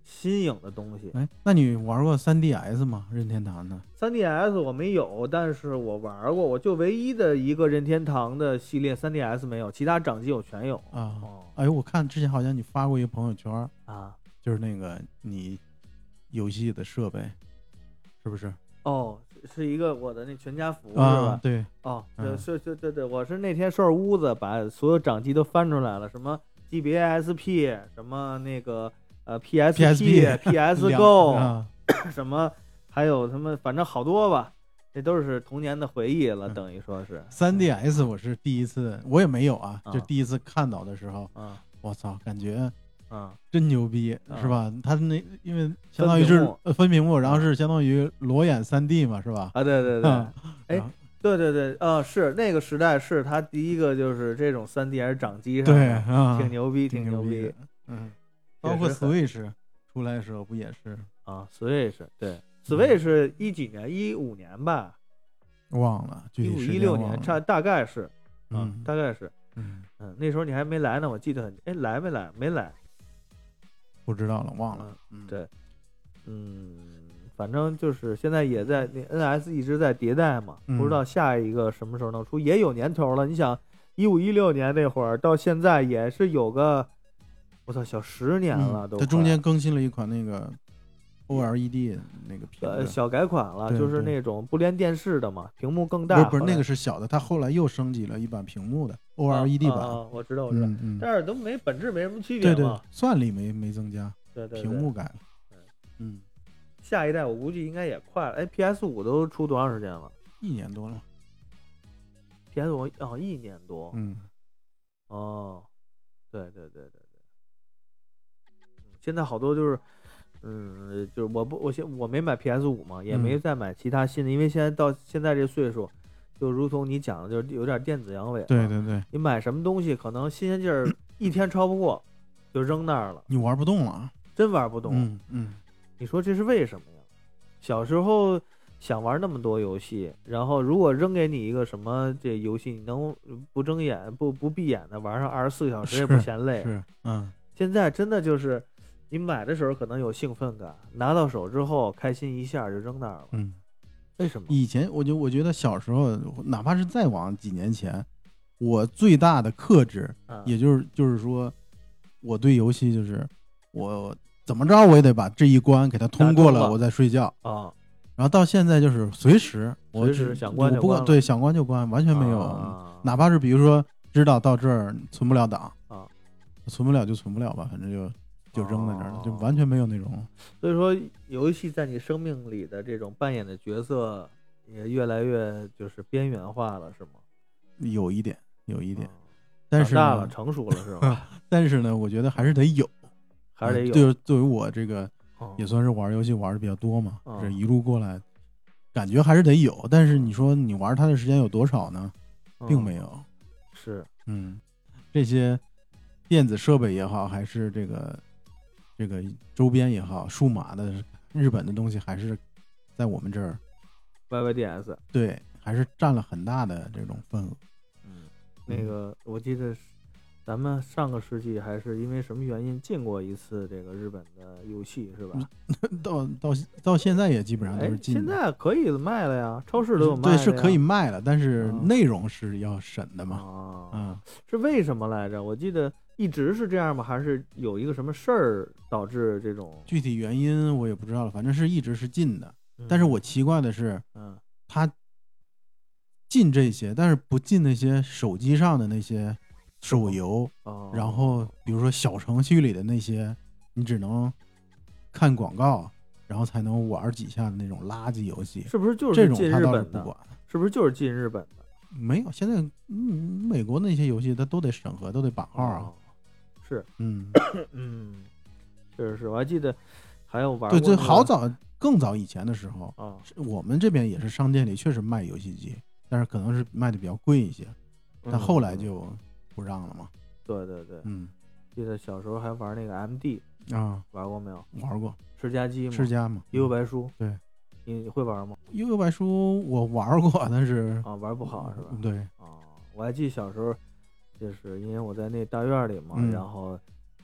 新颖的东西。 哎，那你玩过 三 D S 吗？任天堂的三 D S 我没有，但是我玩过，我就唯一的一个任天堂的系列 三 D S 没有，其他掌机我全有啊。 哦、 哎呦，我看之前好像你发过一个朋友圈啊， 就是那个你游戏的设备，是不是？ 哦，是一个我的那全家福、 啊、 是吧？ 对， 哦， 嗯、 对，是，对对对，我是那天收拾屋子，把所有掌机都翻出来了，什么 G B A S P， 什么那个呃 P S P、P S Go，、 啊、 什么还有他们，反正好多吧，这都是童年的回忆了，嗯、等于说是。 三 D S 我是第一次，我也没有啊， 啊就第一次看到的时候， 啊， 我操，感觉。 啊， 真牛逼， 啊、 是吧？他那因为相当于是分屏幕，分屏幕然后是相当于裸眼 三 D 嘛，是吧？ 啊，对对对， 哎、 嗯，对对对，啊，是那个时代是他第一个就是这种 三 D S 掌机上， 对啊， 挺牛逼， 挺牛逼，嗯，包括 Switch 出来的时候不也是啊 ？Switch 对 ，Switch 一几年？一五年吧， 忘了， 一五一六年，差大概是， 嗯， 啊、大概是， 嗯嗯，那时候你还没来呢，我记得很，哎，来没来？没来。 不知道了，忘了。 嗯，对，嗯，反正就是现在也在那 N S 一直在迭代嘛， 嗯、 不知道下一个什么时候能出，也有年头了。你想，一五一六年那会儿到现在也是有个，我操，小十年了都。 它、嗯、中间更新了一款那个 O L E D 那个屏， 呃，小改款了，就是那种不连电视的嘛，屏幕更大。 不是不是，那个是小的，它后来又升级了一版屏幕的 O L E D 版。 啊啊啊、我知道我知道、 嗯嗯， 但是都没本质没什么区别嘛。 对对，算力没没增加， 对 对, 对， 屏幕改了。嗯， 下一代我估计应该也快了。哎 ，P S 五都出多长时间了？ 一年多了。 P S 五哦，一年多。 嗯， 哦，对对对对对。现在好多就是。嗯，就是我不，我现我没买 P S 五嘛，也没再买其他新的，嗯、因为现在到现在这岁数，就如同你讲的，就是有点电子阳痿。 对对对， 你买什么东西，可能新鲜劲儿一天超不过，就扔那儿了， 你玩不动了， 真玩不动。 嗯嗯， 你说这是为什么呀？小时候想玩那么多游戏，然后如果扔给你一个什么这游戏，你能不睁眼不不闭眼的玩上二十四个小时也不嫌累。 是，嗯， 现在真的就是。你买的时候可能有兴奋感，拿到手之后开心一下就扔那儿了。 嗯， 为什么？ 以前我就我觉得小时候，哪怕是再往几年前，我最大的克制， 啊、 也就是就是说，我对游戏就是我怎么着我也得把这一关给它通过了，我再睡觉啊。 然后到现在就是随时，我随时想关就关，对，想关就关，完全没有， 啊、 哪怕是比如说知道到这儿存不了档啊， 存不了就存不了吧，反正就。就扔在那儿了，就完全没有那种。 所以说，游戏在你生命里的这种扮演的角色也越来越就是边缘化了，是吗？ 有一点，有一点。 嗯、 但是大了，成熟了，是吧？ 但是呢，我觉得还是得有， 还是得有。 就是作为我这个，也算是玩游戏玩的比较多嘛， 嗯、 这一路过来，感觉还是得有。但是你说你玩它的时间有多少呢？ 嗯、 并没有。 是， 嗯，这些电子设备也好，还是这个。这个周边也好，数码的日本的东西还是在我们这儿 ，Y Y D S 对，还是占了很大的这种份额。 嗯，那个我记得咱们上个世纪还是因为什么原因进过一次这个日本的游戏，是吧？ 到到到现在也基本上都是进的。 现在可以卖了呀，超市都有卖的。 对，是可以卖了，但是内容是要审的嘛。 啊， 嗯， 是为什么来着？我记得。一直是这样吗？还是有一个什么事儿导致这种？ 具体原因我也不知道了，反正是一直是禁的。 嗯、 但是我奇怪的是， 嗯， 他禁这些，但是不禁那些手机上的那些手游， 哦、 然后比如说小程序里的那些，你只能看广告，然后才能玩几下的那种垃圾游戏， 是不是就是进日本的？不管， 是不是就是进日本的？ 没有，现在嗯，美国那些游戏它都得审核，都得版号啊。 哦是， 嗯嗯，是是，我还记得还有玩对， 这好早更早以前的时候啊， 我们这边也是商店里确实卖游戏机，但是可能是卖的比较贵一些，但后来就不让了嘛。 嗯、对对对， 嗯， 记得小时候还玩那个 M D 啊， 玩过没有？ 玩过， 吃家机吗？ 吃家嘛， 幽游白书。 对， 你会玩吗？ 幽游白书我玩过，但是啊，玩不好是吧？ 对， 啊，我还记得小时候。就是因为我在那大院里嘛， 嗯、 然后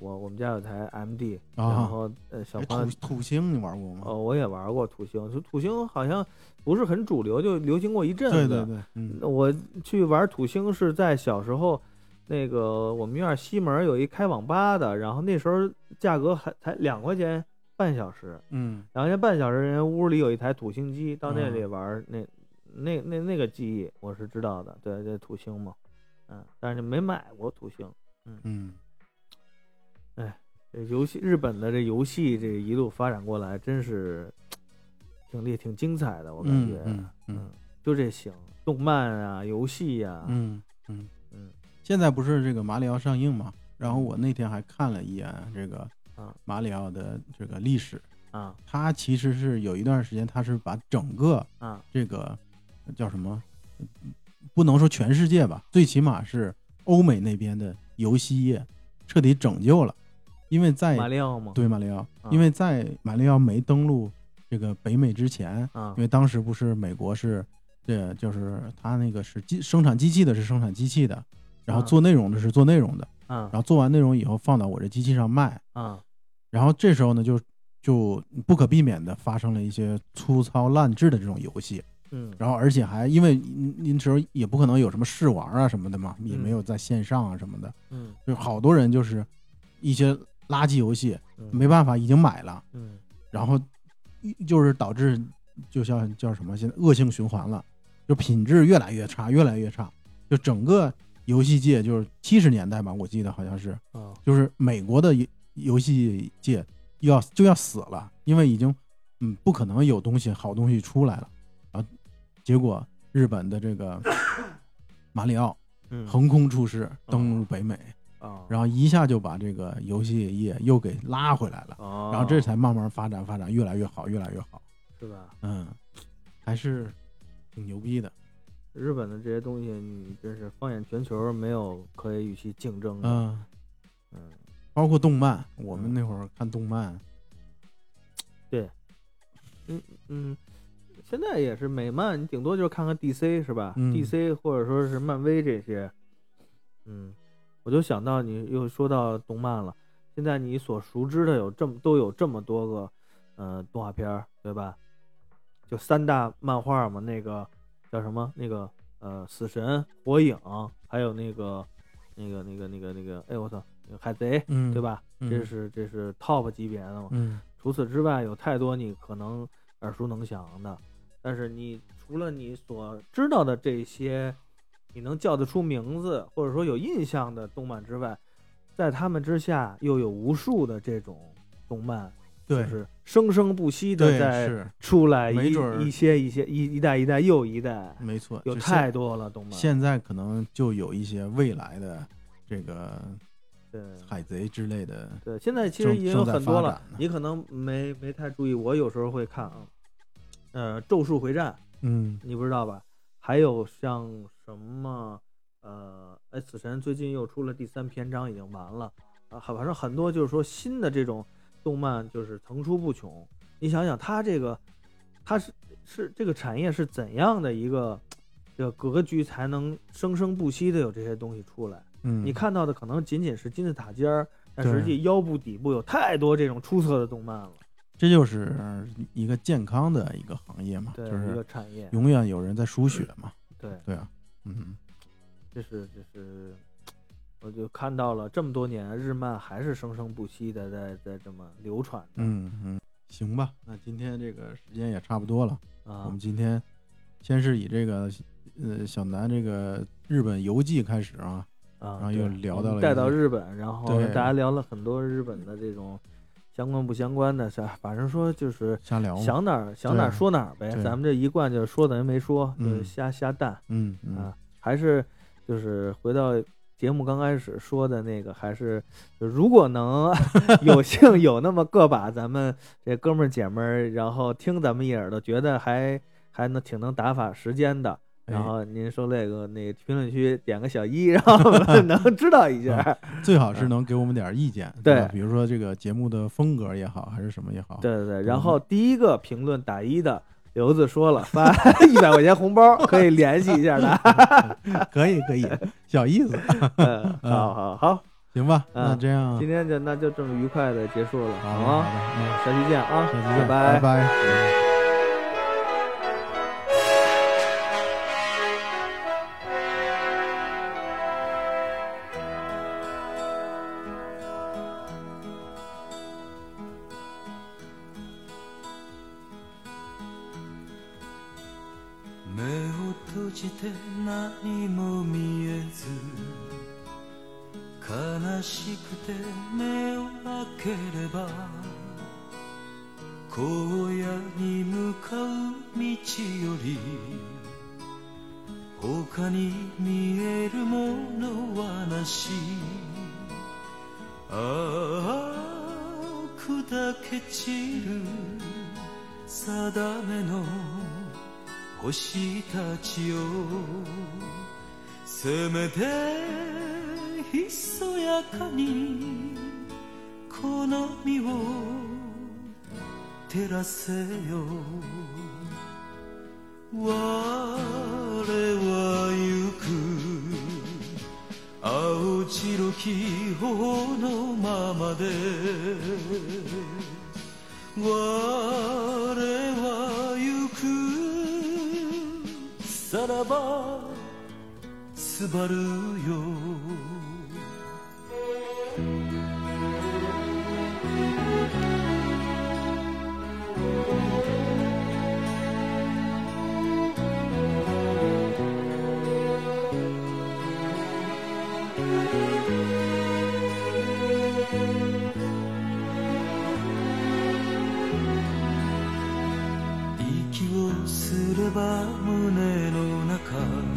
我我们家有台 M D，、 啊、 然后呃小朋友土土星你玩过吗？ 哦，我也玩过土星，就土星好像不是很主流，就流行过一阵子。 对对对，嗯， 我去玩土星是在小时候，那个我们院西门有一开网吧的，然后那时候价格还才两块钱半小时， 嗯， 两块钱半小时，人家屋里有一台土星机，到那里玩、嗯、那。那那那个记忆我是知道的，对，这土星嘛，嗯，但是没买过土星，嗯嗯， 哎，这游戏日本的这游戏这一路发展过来，真是挺厉挺精彩的，我感觉， 嗯 嗯, 嗯, 嗯，就这行，动漫啊，游戏呀、啊， 嗯嗯嗯， 现在不是这个马里奥上映嘛，然后我那天还看了一眼这个马里奥的这个历史啊， 它其实是有一段时间，它是把整个啊这个。叫什么？不能说全世界吧，最起码是欧美那边的游戏业彻底拯救了。因为在马里奥吗？ 对马里奥、 啊， 因为在马里奥没登陆这个北美之前， 啊， 因为当时不是美国是这就是他那个是机生产机器的是生产机器的，然后做内容的是做内容的， 啊， 然后做完内容以后放到我这机器上卖， 啊， 然后这时候呢就就不可避免的发生了一些粗糙烂制的这种游戏。 嗯， 然后而且还因为您时候也不可能有什么试玩啊什么的嘛，也没有在线上啊什么的， 嗯， 就好多人就是一些垃圾游戏， 嗯、 没办法已经买了， 嗯， 然后就是导致就像叫什么现在恶性循环了，就品质越来越差，越来越差，就整个游戏界就是七十年代吧，我记得好像是， 哦、 就是美国的游戏界要就要死了，因为已经嗯不可能有东西好东西出来了。结果日本的这个马里奥横空出世，嗯、登陆北美， 哦、 然后一下就把这个游戏业又给拉回来了， 哦、 然后这才慢慢发展发展越来越好，越来越好， 是吧？ 嗯，还是挺牛逼的。 日本的这些东西，你真是放眼全球，没有可以与其竞争的。 嗯嗯， 包括动漫，我们那会儿看动漫， 对，嗯嗯。现在也是美漫，你顶多就是看看 D C 是吧、 嗯、 ？D C 或者说是漫威这些，嗯，我就想到你又说到动漫了。现在你所熟知的有这么都有这么多个，呃，动画片，对吧？就三大漫画嘛，那个叫什么？那个呃，死神、火影，还有那个那个那个那个那个，哎我操，那个海贼， 嗯、 对吧？ 嗯、 这是这是 top 级别的嘛。 嗯。 除此之外，有太多你可能耳熟能详的。但是你除了你所知道的这些，你能叫得出名字或者说有印象的动漫之外，在他们之下又有无数的这种动漫， 对， 就是生生不息的在出来一没准一些一些一一代一代又一代， 没错， 有太多了动漫。 现在可能就有一些未来的这个对海贼之类的， 对，现在其实已经有很多了，你可能没没太注意，我有时候会看啊。呃，咒术回战， 嗯， 你不知道吧？还有像什么，呃，哎，死神最近又出了第三篇章，已经完了啊，反正很多就是说新的这种动漫就是层出不穷。你想想，它这个，它是是这个产业是怎样的一个这个格局，才能生生不息的有这些东西出来？ 嗯， 你看到的可能仅仅是金字塔尖儿，但实际腰部底部有太多这种出色的动漫了。 这就是一个健康的一个行业嘛， 对， 就是一个产业， 永远有人在输血嘛。 对对啊，嗯， 这是这是，我就看到了这么多年日漫还是生生不息的在在这么流传。 嗯嗯，行吧，那今天这个时间也差不多了啊。 我们今天先是以这个呃小南这个日本游记开始啊， 啊， 然后又聊到了带到日本，然后大家聊了很多日本的这种。相关不相关的，反正说就是瞎聊， 想哪儿想哪儿说哪儿呗。咱们这一贯就是说等于没说，就是瞎瞎蛋。 嗯嗯啊，还是就是回到节目刚开始说的那个，还是如果能有幸有那么个把咱们这哥们儿姐们儿，然后听咱们一耳朵，觉得还还能挺能打发时间的。然后您说那个那个评论区点个小一，然后我们能知道一下、 嗯，最好是能给我们点意见， 对， 对，比如说这个节目的风格也好，还是什么也好， 对对对。然后第一个评论打一的刘子说了，发一百块钱红包，可以联系一下他， 可以可以，小意思， 嗯，好好好， 行吧， 啊那这样今天就那就这么愉快的结束了， 好好吗？ 好的， 下期见啊， 下期见， 拜拜拜。 目を閉じて何も見えず悲しくて目を開ければ荒野に向かう道より他に見えるものはなしああ砕け散る定めの星たちよせめてひそやかにこの身を照らせよ我は行く青白き頬のままで我は行くさらばすばるよ息をすれば胸の中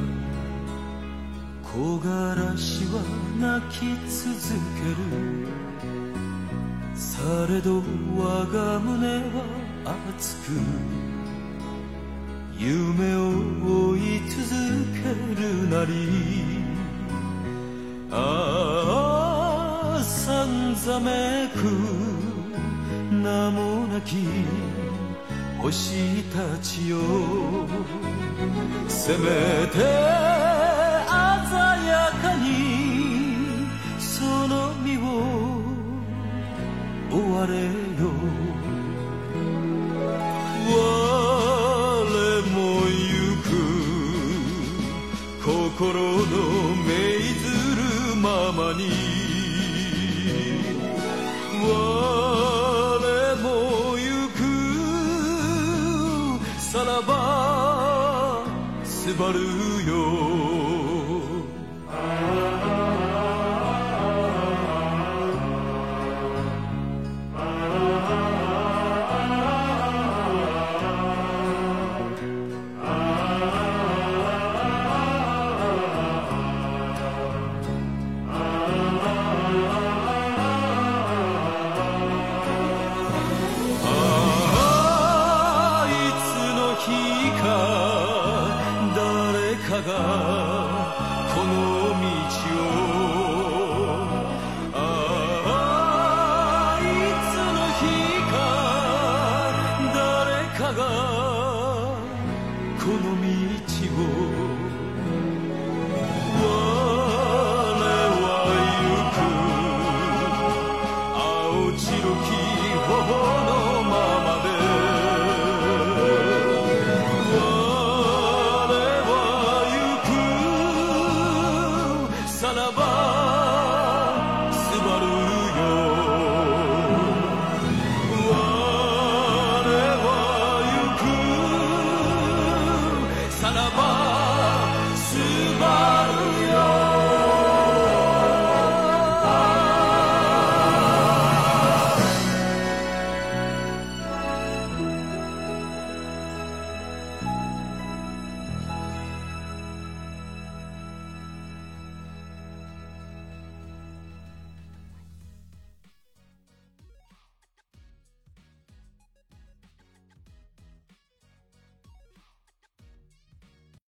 木枯らしは泣き続けるされど我が胸は熱く夢を追い続けるなりああさんざめく名もなき星たちよせめて鮮やかにその身を追われよ我も行く心の命ずるままに我も行くさらばすばるよ